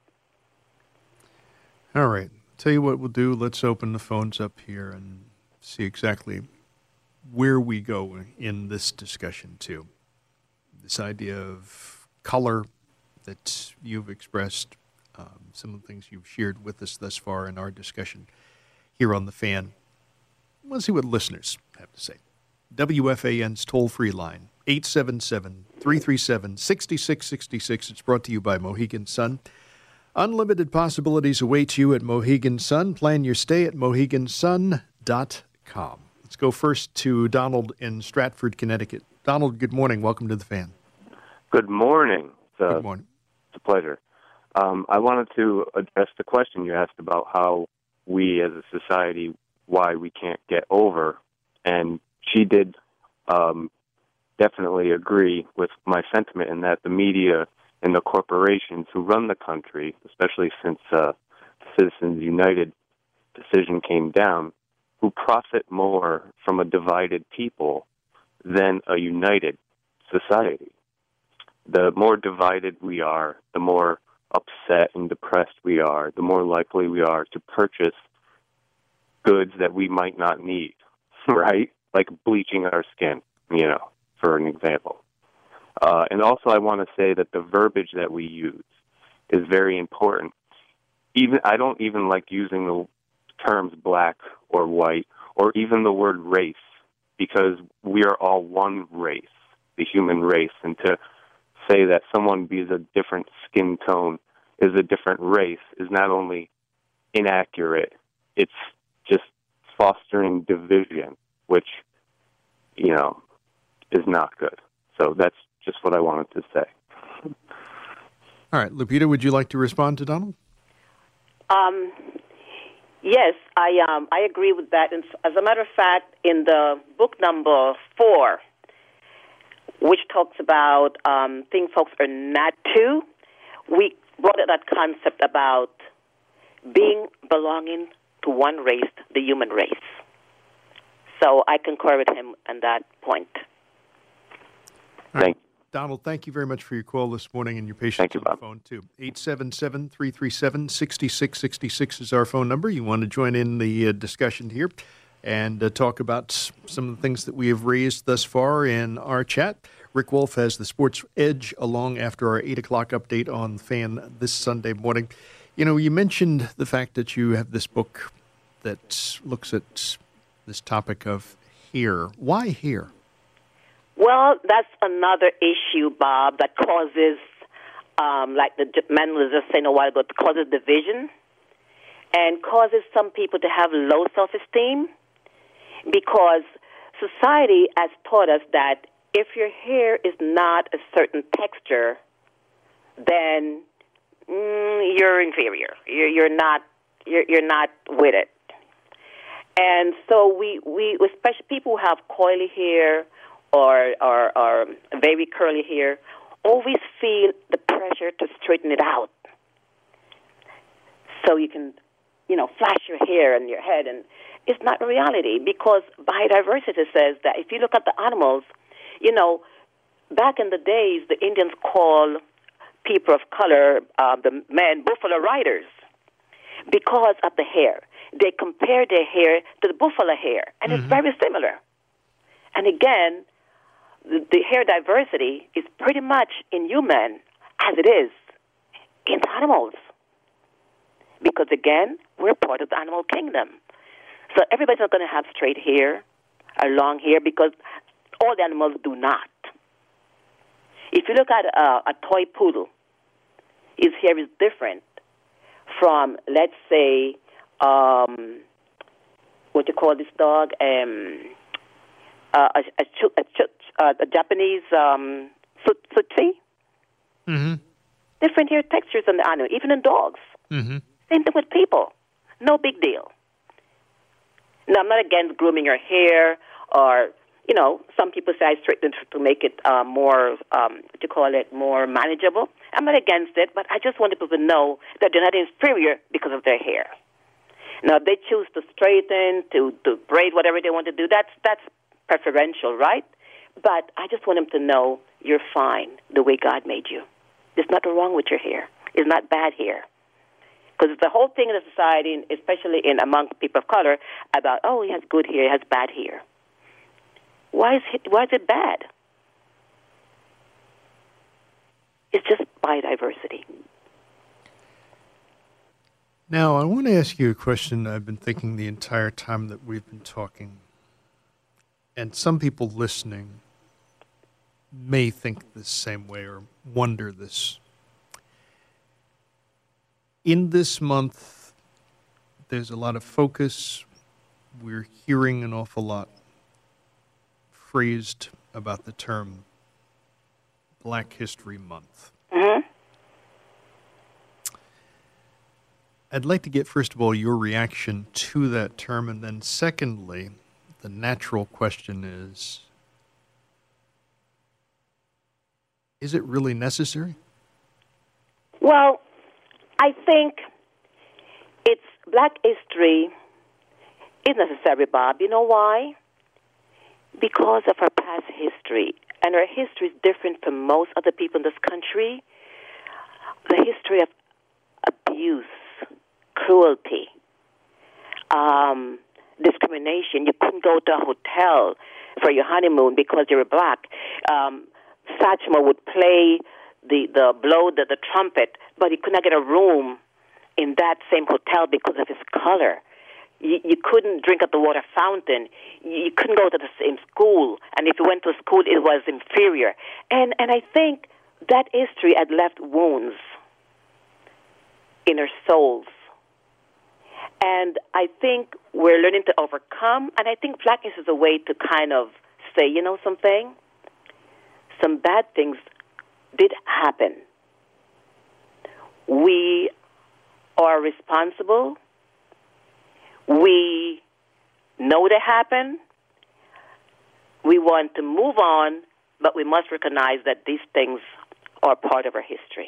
Speaker 1: All right. Tell you what we'll do. Let's open the phones up here and see exactly where we go in this discussion, too. This idea of color that you've expressed, um, some of the things you've shared with us thus far in our discussion here on The Fan. Let's see what listeners have to say. W F A N's toll-free line, eight seven seven, three three seven, six six six six. It's brought to you by Mohegan Sun. Unlimited possibilities await you at Mohegan Sun. Plan your stay at mohegan sun dot com. Let's go first to Donald in Stratford, Connecticut. Donald, good morning. Welcome to The Fan.
Speaker 8: Good morning. It's a,
Speaker 1: good morning.
Speaker 8: It's a pleasure. Um, I wanted to address the question you asked about how we as a society, why we can't get over. And she did um, definitely agree with my sentiment in that the media and the corporations who run the country, especially since uh, Citizens United decision came down, who profit more from a divided people than a united society. The more divided we are, the more upset and depressed we are, the more likely we are to purchase goods that we might not need, right? Like bleaching our skin, you know, for an example. Uh, and also I want to say that the verbiage that we use is very important. Even I don't even like using the terms black or white or even the word race, because we are all one race, the human race. And to say that someone be a different skin tone is a different race is not only inaccurate, it's just fostering division, which, you know, is not good. So that's just what I wanted to say.
Speaker 1: All right, Lupita, would you like to respond to Donald?
Speaker 7: Um, yes, I um, I agree with that. And as a matter of fact, in the book number four, which talks about um, things folks are not to, we brought up that concept about being belonging to one race, the human race. So I concur with him on that point.
Speaker 1: Thank you. Donald, thank you very much for your call this morning and your patience on the phone, too. eight seven seven, three three seven, six six six six is our phone number. You want to join in the uh, discussion here and uh, talk about some of the things that we have raised thus far in our chat. Rick Wolf has the Sports Edge along after our eight o'clock update on Fan this Sunday morning. You know, you mentioned the fact that you have this book that looks at this topic of hair. Why hair?
Speaker 7: Well, that's another issue, Bob, that causes, um, like the man was just saying a while ago, causes division and causes some people to have low self-esteem, because society has taught us that if your hair is not a certain texture, then mm, you're inferior. You're, you're not. You're, you're not with it. And so we, we, especially people who have coily hair or, or, or very curly hair, always feel the pressure to straighten it out. So you can, you know, flash your hair and your head, and it's not a reality, because biodiversity says that if you look at the animals, you know, back in the days, the Indians call people of color, uh, the men, buffalo riders, because of the hair. They compare their hair to the buffalo hair, and mm-hmm. it's very similar. And again, the, the hair diversity is pretty much in human as it is in animals. Because again, we're part of the animal kingdom. So everybody's not going to have straight hair or long hair, because all the animals do not. If you look at a, a toy poodle, his hair is different from, let's say, um, what you call this dog, um, uh, a, a, a, a, a Japanese um, Tzu-Tzu.
Speaker 1: Mm-hmm.
Speaker 7: Different hair textures in the animal, even in dogs.
Speaker 1: Mm-hmm.
Speaker 7: Same thing with people. No big deal. Now, I'm not against grooming your hair, or, you know, some people say I straighten it to make it uh, more, um, what you call it, more manageable. I'm not against it, but I just want people to know that they're not inferior because of their hair. Now, if they choose to straighten, to, to braid, whatever they want to do, that's that's preferential, right? But I just want them to know you're fine the way God made you. There's nothing wrong with your hair. It's not bad hair. Because the whole thing in the society, especially in among people of color, about, oh, he has good hair, he has bad hair. Why is it, why is it bad? It's just biodiversity.
Speaker 1: Now, I want to ask you a question I've been thinking the entire time that we've been talking. And some people listening may think the same way or wonder this. In this month, there's a lot of focus. We're hearing an awful lot phrased about the term Black History Month.
Speaker 7: Mm-hmm.
Speaker 1: I'd like to get, first of all, your reaction to that term, and then secondly, the natural question is, is it really necessary?
Speaker 7: Well, I think it's Black history is necessary, Bob. You know why? Because of our past history. And our history is different from most other people in this country. The history of abuse, cruelty, um, discrimination. You couldn't go to a hotel for your honeymoon because you were black. Um, Satchmo would play the, the blow the, the trumpet, but he could not get a room in that same hotel because of his color. You, you couldn't drink at the water fountain. You, you couldn't go to the same school. And if you went to a school, it was inferior. And, and I think that history had left wounds in our souls. And I think we're learning to overcome. And I think blackness is a way to kind of say, you know something? Some bad things did happen. We are responsible. We know they happen. We want to move on, but we must recognize that these things are part of our history.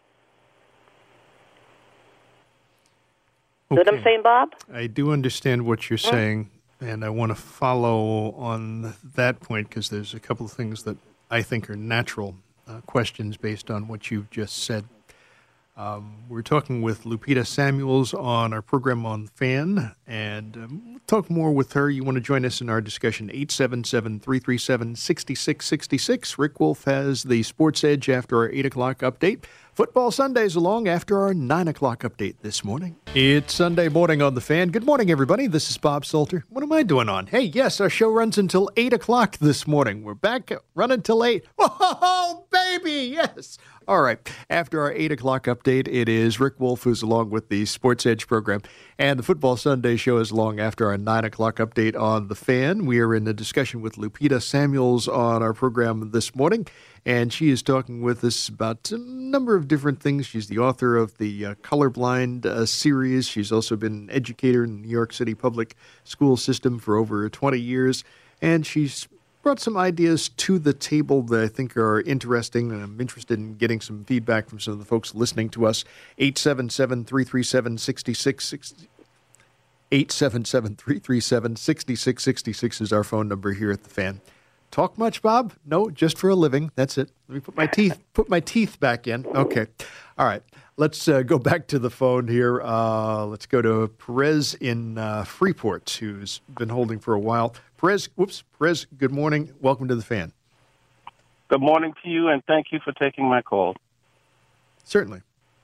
Speaker 1: Okay.
Speaker 7: Know what I'm saying, Bob?
Speaker 1: I do understand what you're
Speaker 7: Mm-hmm.
Speaker 1: saying, and I want to follow on that point because there's a couple of things that I think are natural uh, questions based on what you've just said. Um, we're talking with Lupita Samuels on our program on Fan, and um, we'll talk more with her. You want to join us in our discussion, eight seven seven, three three seven, six six six six. Rick Wolf has the Sports Edge after our eight o'clock update. Football Sundays along after our nine o'clock update this morning. It's Sunday morning on The Fan. Good morning, everybody. This is Bob Salter. What am I doing on? Hey, yes, our show runs until eight o'clock this morning. We're back running till eight. Oh, baby, yes. All right. After our eight o'clock update, it is Rick Wolf who's along with the Sports Edge program. And the Football Sunday show is along after our nine o'clock update on The Fan. We are in a discussion with Lupita Samuels on our program this morning. And she is talking with us about a number of different things. She's the author of the uh, Colorblind uh, series. She's also been an educator in the New York City public school system for over twenty years. And she's brought some ideas to the table that I think are interesting, and I'm interested in getting some feedback from some of the folks listening to us. eight seven seven, three three seven, six six six zero. eight seven seven, three three seven, six six six six is our phone number here at The Fan. Talk much, Bob? No, just for a living. That's it. Let me put my teeth put my teeth back in. Okay. All right. Let's uh, go back to the phone here. Uh, let's go to Perez in uh, Freeport, who's been holding for a while. Perez, whoops, Perez, good morning. Welcome to The Fan.
Speaker 9: Good morning to you, and thank you for taking my call.
Speaker 1: Certainly.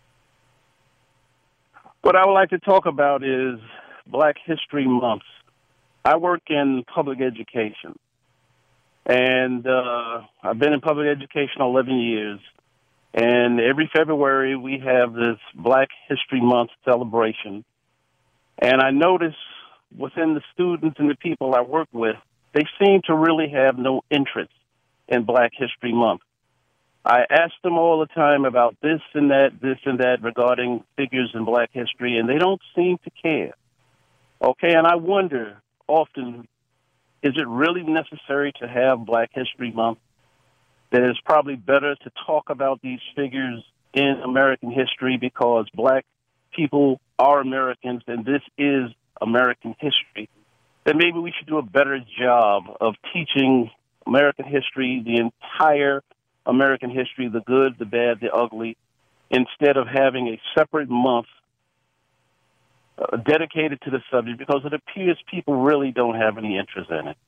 Speaker 9: What I would like to talk about is Black History Month. I work in public education. And uh, I've been in public education eleven years. And every February we have this Black History Month celebration. And I notice within the students and the people I work with, they seem to really have no interest in Black History Month. I ask them all the time about this and that, this and that regarding figures in Black history, and they don't seem to care. Okay, and I wonder often, is it really necessary to have Black History Month? That it's probably better to talk about these figures in American history because Black people are Americans and this is American history. Then maybe we should do a better job of teaching American history, the entire American history, the good, the bad, the ugly, instead of having a separate month uh, dedicated to the subject because it appears people really don't have any interest in it.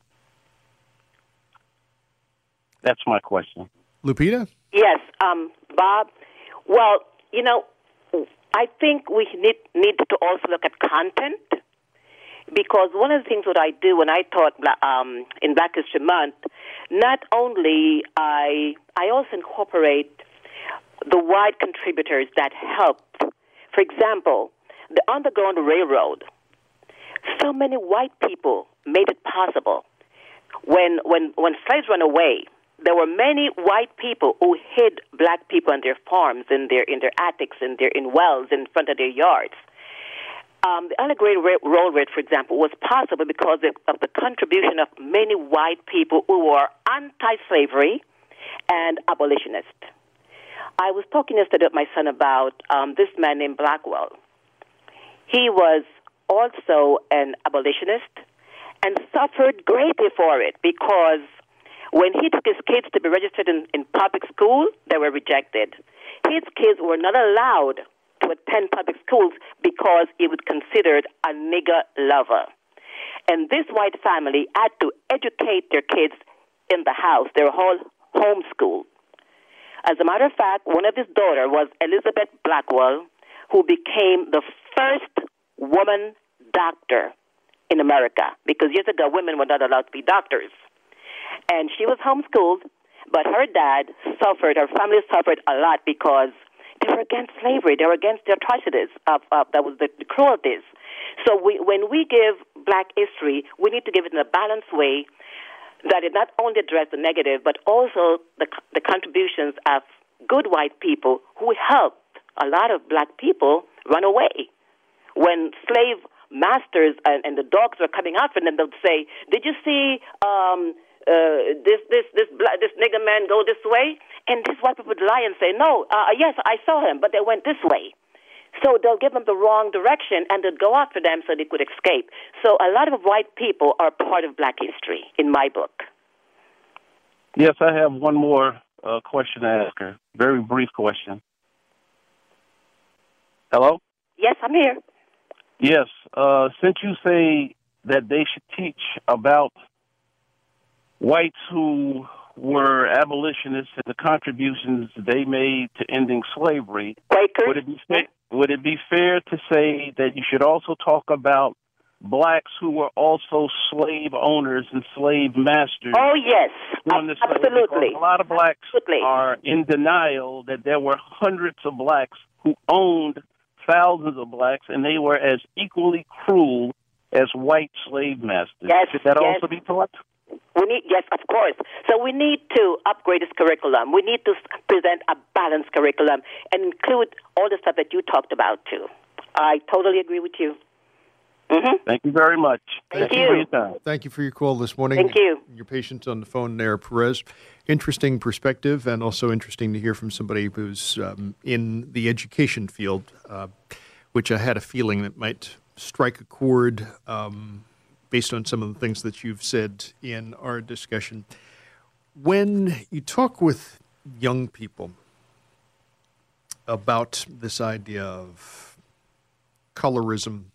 Speaker 9: That's my question.
Speaker 1: Lupita?
Speaker 7: Yes, um, Bob. Well, you know, I think we need, need to also look at content because one of the things that I do when I taught um, in Black History Month, not only I I also incorporate the wide contributors that helped. For example, the Underground Railroad. So many white people made it possible. When when when slaves ran away, there were many white people who hid Black people on their farms, in their in their attics, in their in wells, in front of their yards. Um, the Underground Railroad, for example, was possible because of, of the contribution of many white people who were anti-slavery and abolitionists. I was talking yesterday with my son about um, this man named Blackwell. He was also an abolitionist and suffered greatly for it because when he took his kids to be registered in, in public school, they were rejected. His kids were not allowed to attend public schools because he was considered a nigger lover. And this white family had to educate their kids in the house. They were all homeschooled. As a matter of fact, one of his daughters was Elizabeth Blackwell, who became the first woman doctor in America, because years ago women were not allowed to be doctors. And she was homeschooled, but her dad suffered, her family suffered a lot because they were against slavery. They were against the atrocities of, of that was the, the cruelties. So we, when we give black history, we need to give it in a balanced way that it not only address the negative, but also the, the contributions of good white people who helped a lot of black people run away. When slave masters and, and the dogs were coming out for them, they'd say, "Did you see um, uh, this this this black, this nigger man go this way?" And these white people would lie and say, "No, uh, yes, I saw him, but they went this way." So they'll give them the wrong direction, and they'll go after them so they could escape. So a lot of white people are part of black history in my book.
Speaker 9: Yes, I have one more uh, question to ask her. Very brief question. Hello?
Speaker 7: Yes, I'm here.
Speaker 9: Yes. Uh, since you say that they should teach about whites who were abolitionists and the contributions they made to ending slavery,
Speaker 7: Quakers.
Speaker 9: would it be fair, would it be fair to say that you should also talk about blacks who were also slave owners and slave masters?
Speaker 7: Oh, yes.
Speaker 9: Absolutely. A lot of blacks Absolutely. are in denial that there were hundreds of blacks who owned thousands of blacks, and they were as equally cruel as white slave masters.
Speaker 7: Yes,
Speaker 9: Should that
Speaker 7: yes.
Speaker 9: also be taught?
Speaker 7: We need, yes, of course. So we need to upgrade this curriculum. We need to present a balanced curriculum and include all the stuff that you talked about, too. I totally agree with you. Mm-hmm.
Speaker 9: Thank you very much.
Speaker 7: Thank,
Speaker 9: Thank
Speaker 7: you.
Speaker 9: you for your time.
Speaker 1: Thank you for your call this morning.
Speaker 7: Thank you.
Speaker 1: Your patience on the phone there, Perez. Interesting perspective, and also interesting to hear from somebody who's um, in the education field, uh, which I had a feeling that might strike a chord um, based on some of the things that you've said in our discussion. When you talk with young people about this idea of colorism,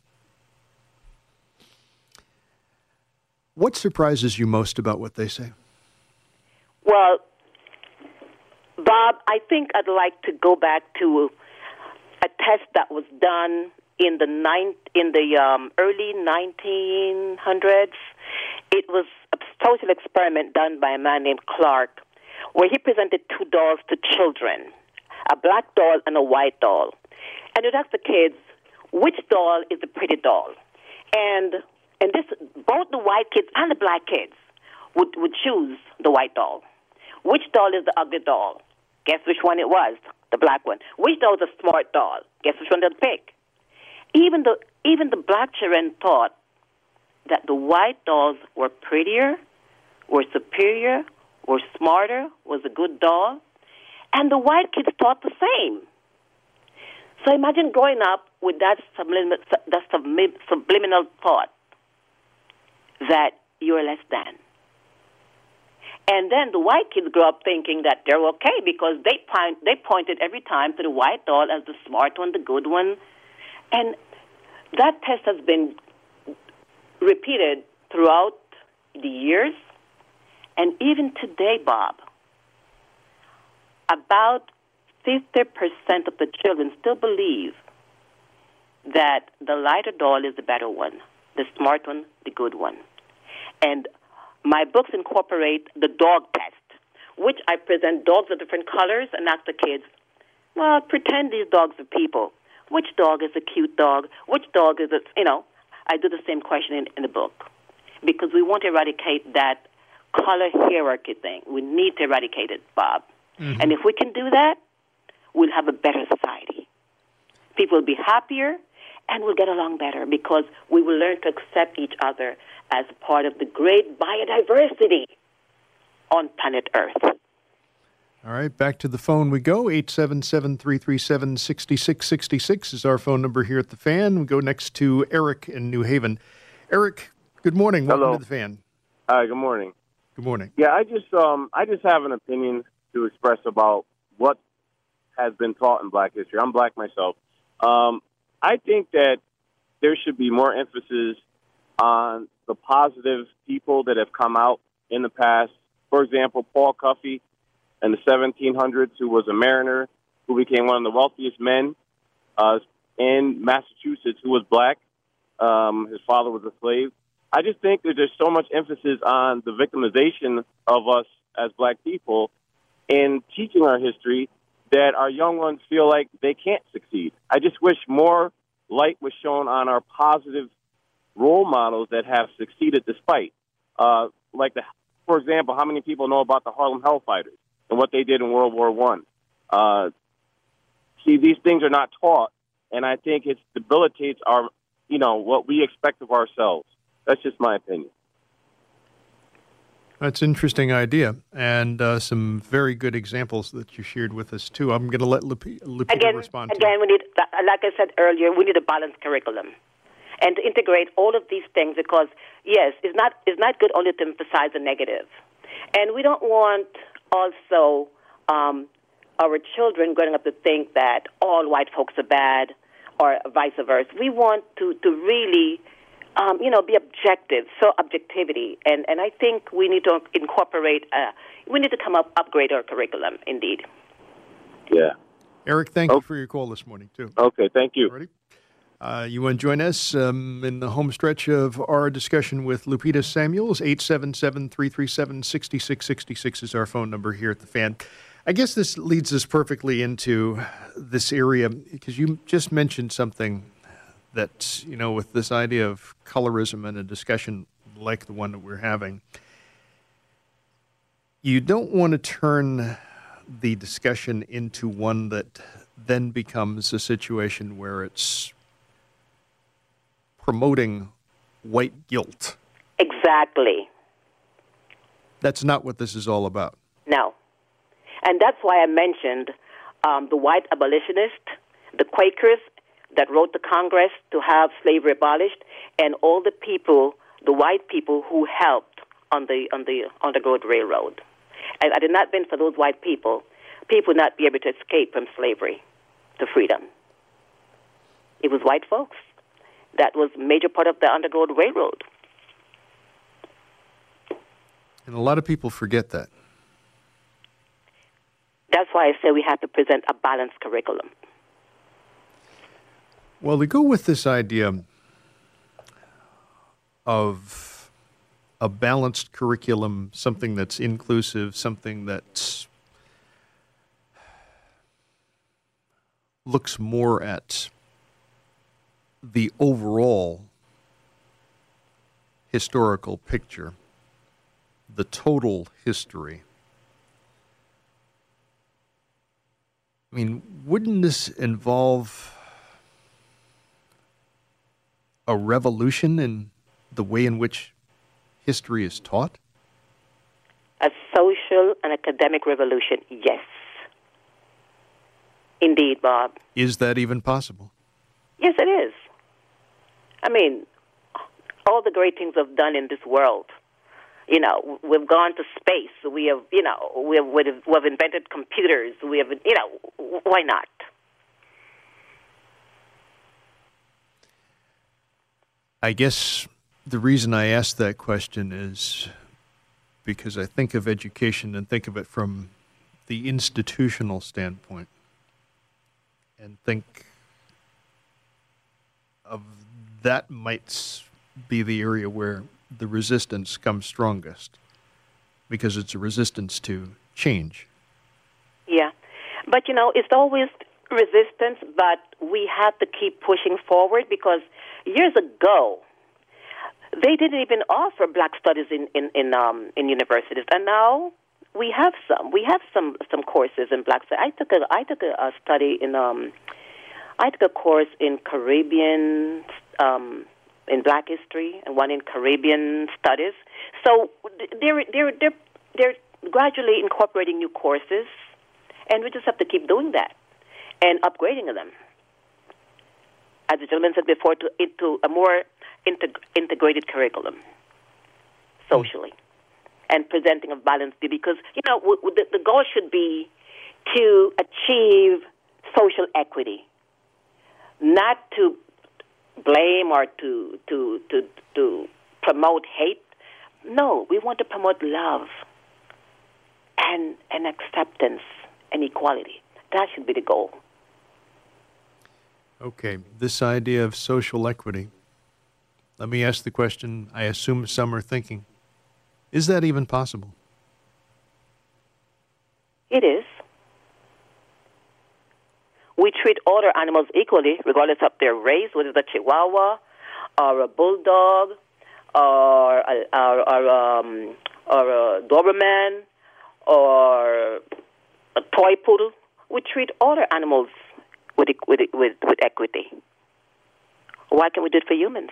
Speaker 1: what surprises you most about what they say?
Speaker 7: Well, Bob, I think I'd like to go back to a test that was done in the nine, in the um, early nineteen hundreds. It was a social experiment done by a man named Clark, where he presented two dolls to children, a black doll and a white doll. And he'd ask the kids, which doll is the pretty doll? And and this, both the white kids and the black kids would, would choose the white doll. Which doll is the ugly doll? Guess which one it was? The black one. Which doll is the smart doll? Guess which one they'll pick? Even the even the black children thought that the white dolls were prettier, were superior, were smarter, was a good doll, and the white kids thought the same. So imagine growing up with that subliminal, that subliminal thought that you're less than. And then the white kids grow up thinking that they're okay because they point, they pointed every time to the white doll as the smart one, the good one. And that test has been repeated throughout the years. And even today, Bob, about fifty percent of the children still believe that the lighter doll is the better one, the smart one, the good one. And my books incorporate the dog test, which I present dogs of different colors and ask the kids, well, pretend these dogs are people. Which dog is a cute dog? Which dog is a, you know, I do the same question in, in the book because we want to eradicate that color hierarchy thing. We need to eradicate it, Bob. Mm-hmm. And if we can do that, we'll have a better society. People will be happier and we'll get along better because we will learn to accept each other as part of the great biodiversity on planet Earth.
Speaker 1: All right, back to the phone we go. eight seven seven, three three seven, six six six six is our phone number here at the Fan. We go next to Eric in New Haven. Eric, good morning. Welcome
Speaker 10: Hello.
Speaker 1: to the Fan.
Speaker 10: Hi, good morning.
Speaker 1: Good morning.
Speaker 10: Yeah, I just um I just have an opinion to express about what has been taught in Black history. I'm Black myself, Um, I think that there should be more emphasis on the positive people that have come out in the past. For example, Paul Cuffey in the seventeen hundreds, who was a mariner, who became one of the wealthiest men uh, in Massachusetts, who was black. Um, his father was a slave. I just think that there's so much emphasis on the victimization of us as black people in teaching our history that our young ones feel like they can't succeed. I just wish more light was shown on our positive role models that have succeeded despite. Uh, like, the, for example, how many people know about the Harlem Hellfighters and what they did in World War One? Uh, see, these things are not taught, and I think it debilitates our, you know, what we expect of ourselves. That's just my opinion.
Speaker 1: That's an interesting idea, and uh, some very good examples that you shared with us, too. I'm going to let Lupi- Lupita
Speaker 11: again,
Speaker 1: respond
Speaker 11: again,
Speaker 1: to
Speaker 11: we need, like I said earlier, we need a balanced curriculum and to integrate all of these things because, yes, it's not, it's not good only to emphasize the negative. And we don't want also um, our children growing up to think that all white folks are bad or vice versa. We want to, to really... Um, you know, be objective, so objectivity, and, and I think we need to incorporate, uh, we need to come up, upgrade our curriculum, indeed.
Speaker 10: Yeah.
Speaker 1: Eric, thank oh. you for your call this morning, too.
Speaker 10: Okay, thank you.
Speaker 1: Ready? Uh, you want to join us um, in the home stretch of our discussion with Lupita Samuels? eight seven seven, three three seven, six six six six is our phone number here at the Fan. I guess this leads us perfectly into this area, because you just mentioned something that, you know, with this idea of colorism and a discussion like the one that we're having, you don't want to turn the discussion into one that then becomes a situation where it's promoting white guilt.
Speaker 11: Exactly.
Speaker 1: That's not what this is all about.
Speaker 11: No. And that's why I mentioned um, the white abolitionists, the Quakers, that wrote to Congress to have slavery abolished, and all the people, the white people who helped on the on the Underground Railroad. And had it not been for those white people, people would not be able to escape from slavery to freedom. It was white folks. That was a major part of the Underground Railroad.
Speaker 1: And a lot of people forget that.
Speaker 11: That's why I say we have to present a balanced curriculum.
Speaker 1: Well, to go with this idea of a balanced curriculum, something that's inclusive, something that looks more at the overall historical picture, the total history. I mean, wouldn't this involve a revolution in the way in which history is taught?
Speaker 11: A social and academic revolution, yes. Indeed, Bob.
Speaker 1: Is that even possible?
Speaker 11: Yes, it is. I mean, all the great things we've done in this world. You know, we've gone to space. We have, you know, we have, we've invented computers. We have, you know, why not?
Speaker 1: I guess the reason I asked that question is because I think of education and think of it from the institutional standpoint and think of that might be the area where the resistance comes strongest because it's a resistance to change.
Speaker 11: Yeah. But, you know, it's always resistance, but we have to keep pushing forward because years ago, they didn't even offer black studies in, in, in, um, in universities, and now we have some. We have some, some courses in black studies. I took a I took a, a study in um, I took a course in Caribbean um, in Black history and one in Caribbean studies. So they're they're they're they're gradually incorporating new courses, and we just have to keep doing that and upgrading them. As the gentleman said before, to into a more integ- integrated curriculum socially, mm. and presenting a balanced view. Because you know w- w- the, the goal should be to achieve social equity,
Speaker 7: not to blame or to to to to promote hate. No, we want to promote love and and acceptance and equality. That should be the goal.
Speaker 1: Okay, this idea of social equity. Let me ask the question I assume some are thinking. Is that even possible?
Speaker 7: It is. We treat all our animals equally, regardless of their race, whether it's a Chihuahua or a Bulldog or a, or, or, um, or a Doberman or a toy poodle. We treat all our animals with, with, with, with equity. Why can't we do it for humans?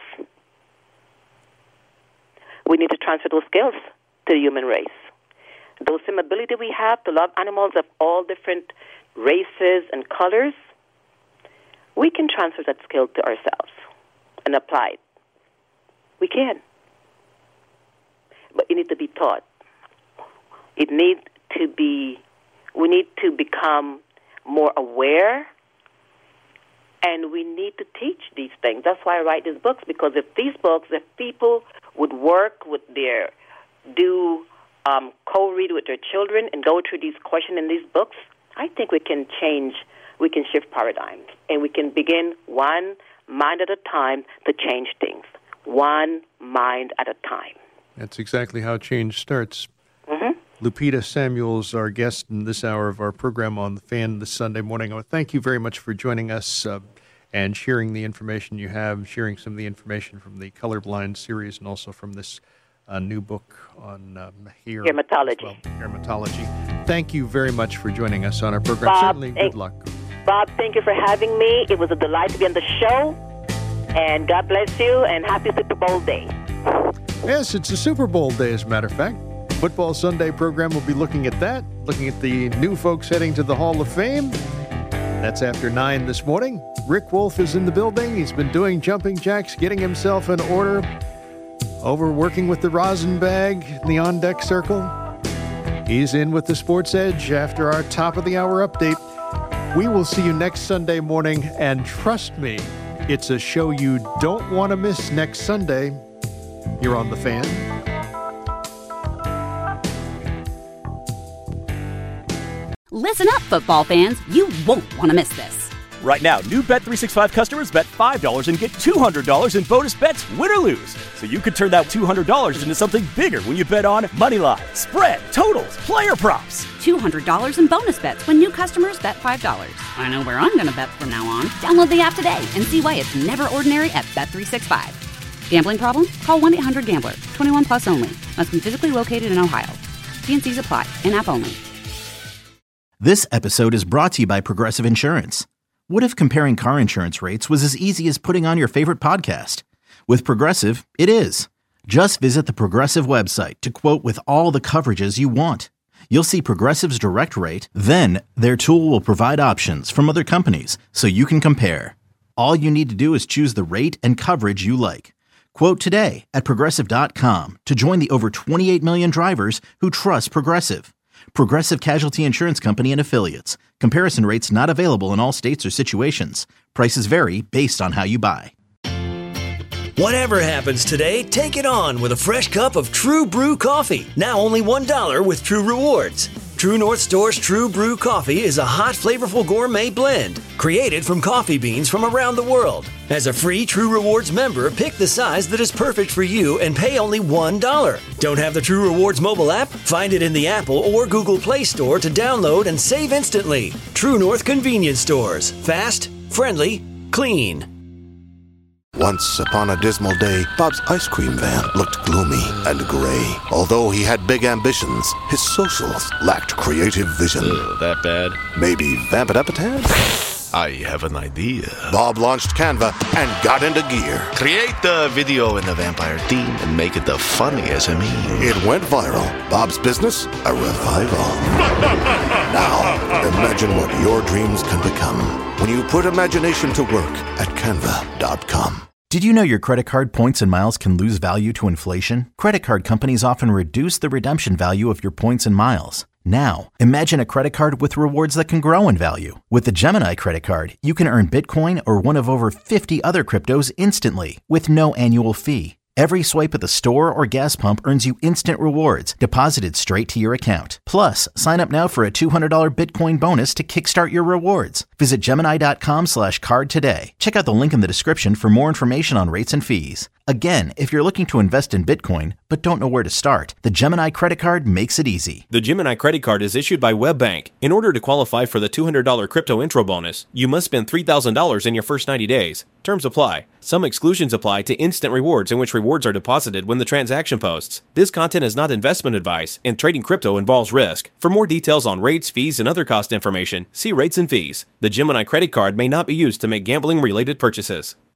Speaker 7: We need to transfer those skills to the human race. Those same ability we have to love animals of all different races and colors, we can transfer that skill to ourselves and apply it. We can. But it needs to be taught. It needs to be, we need to become more aware, and we need to teach these things. That's why I write these books, because if these books, if people would work with their, do um, co-read with their children and go through these questions in these books, I think we can change, we can shift paradigms, and we can begin one mind at a time to change things. One mind at a time.
Speaker 1: That's exactly how change starts.
Speaker 7: Mm-hmm.
Speaker 1: Lupita Samuels, our guest in this hour of our program on The Fan this Sunday morning. I want to thank you very much for joining us uh, and sharing the information you have, sharing some of the information from the Colorblind series and also from this uh, new book on um, hair.
Speaker 7: Dermatology.
Speaker 1: Well, dermatology. Thank you very much for joining us on our program.
Speaker 7: Bob,
Speaker 1: Certainly, good
Speaker 7: thank,
Speaker 1: luck.
Speaker 7: Bob, thank you for having me. It was a delight to be on the show. And God bless you, and happy Super Bowl day.
Speaker 1: Yes, it's a Super Bowl day, as a matter of fact. Football Sunday program will be looking at that, looking at the new folks heading to the Hall of Fame. That's after nine this morning. Rick Wolf is in the building. He's been doing jumping jacks, getting himself in order, over working with the rosin bag in the on-deck circle. He's in with the Sports Edge after our top-of-the-hour update. We will see you next Sunday morning, and trust me, it's a show you don't want to miss next Sunday. You're on The Fan.
Speaker 12: Listen up, football fans. You won't want to miss this.
Speaker 13: Right now, new Bet three sixty-five customers bet five dollars and get two hundred dollars in bonus bets, win or lose. So you could turn that two hundred dollars into something bigger when you bet on money line, spread, totals, player props.
Speaker 12: two hundred dollars in bonus bets when new customers bet five dollars. I know where I'm going to bet from now on. Download the app today and see why it's never ordinary at Bet three sixty-five. Gambling problem? Call one eight hundred gambler. twenty-one plus only. Must be physically located in Ohio. T and C's apply. In-app only.
Speaker 14: This episode is brought to you by Progressive Insurance. What if comparing car insurance rates was as easy as putting on your favorite podcast? With Progressive, it is. Just visit the Progressive website to quote with all the coverages you want. You'll see Progressive's direct rate, then their tool will provide options from other companies so you can compare. All you need to do is choose the rate and coverage you like. Quote today at Progressive dot com to join the over twenty-eight million drivers who trust Progressive. Progressive Casualty Insurance Company and Affiliates. Comparison rates not available in all states or situations. Prices vary based on how you buy.
Speaker 15: Whatever happens today, take it on with a fresh cup of True Brew coffee. Now only one dollar with True Rewards. True North Store's True Brew coffee is a hot, flavorful gourmet blend created from coffee beans from around the world. As a free True Rewards member, pick the size that is perfect for you and pay only one dollar. Don't have the True Rewards mobile app? Find it in the Apple or Google Play Store to download and save instantly. True North Convenience Stores. Fast, friendly, clean.
Speaker 18: Once upon a dismal day, Bob's ice cream van looked gloomy and gray. Although he had big ambitions, his socials lacked creative vision.
Speaker 20: Uh, that bad?
Speaker 18: Maybe vamp it up a tad?
Speaker 20: I have an idea.
Speaker 18: Bob launched Canva and got into gear.
Speaker 20: Create the video in the vampire theme and make it the funniest of me.
Speaker 18: It went viral. Bob's business, a revival. Now, imagine what your dreams can become when you put imagination to work at canva dot com.
Speaker 14: Did you know your credit card points and miles can lose value to inflation? Credit card companies often reduce the redemption value of your points and miles. Now, imagine a credit card with rewards that can grow in value. With the Gemini Credit Card, you can earn Bitcoin or one of over fifty other cryptos instantly with no annual fee. Every swipe at the store or gas pump earns you instant rewards deposited straight to your account. Plus, sign up now for a two hundred dollars Bitcoin bonus to kickstart your rewards. Visit Gemini.com slash card today. Check out the link in the description for more information on rates and fees. Again, if you're looking to invest in Bitcoin but don't know where to start, the Gemini Credit Card makes it easy.
Speaker 19: The Gemini Credit Card is issued by WebBank. In order to qualify for the two hundred dollars crypto intro bonus, you must spend three thousand dollars in your first ninety days. Terms apply. Some exclusions apply to instant rewards, in which rewards are deposited when the transaction posts. This content is not investment advice, and trading crypto involves risk. For more details on rates, fees, and other cost information, see rates and fees. The Gemini Credit Card may not be used to make gambling-related purchases.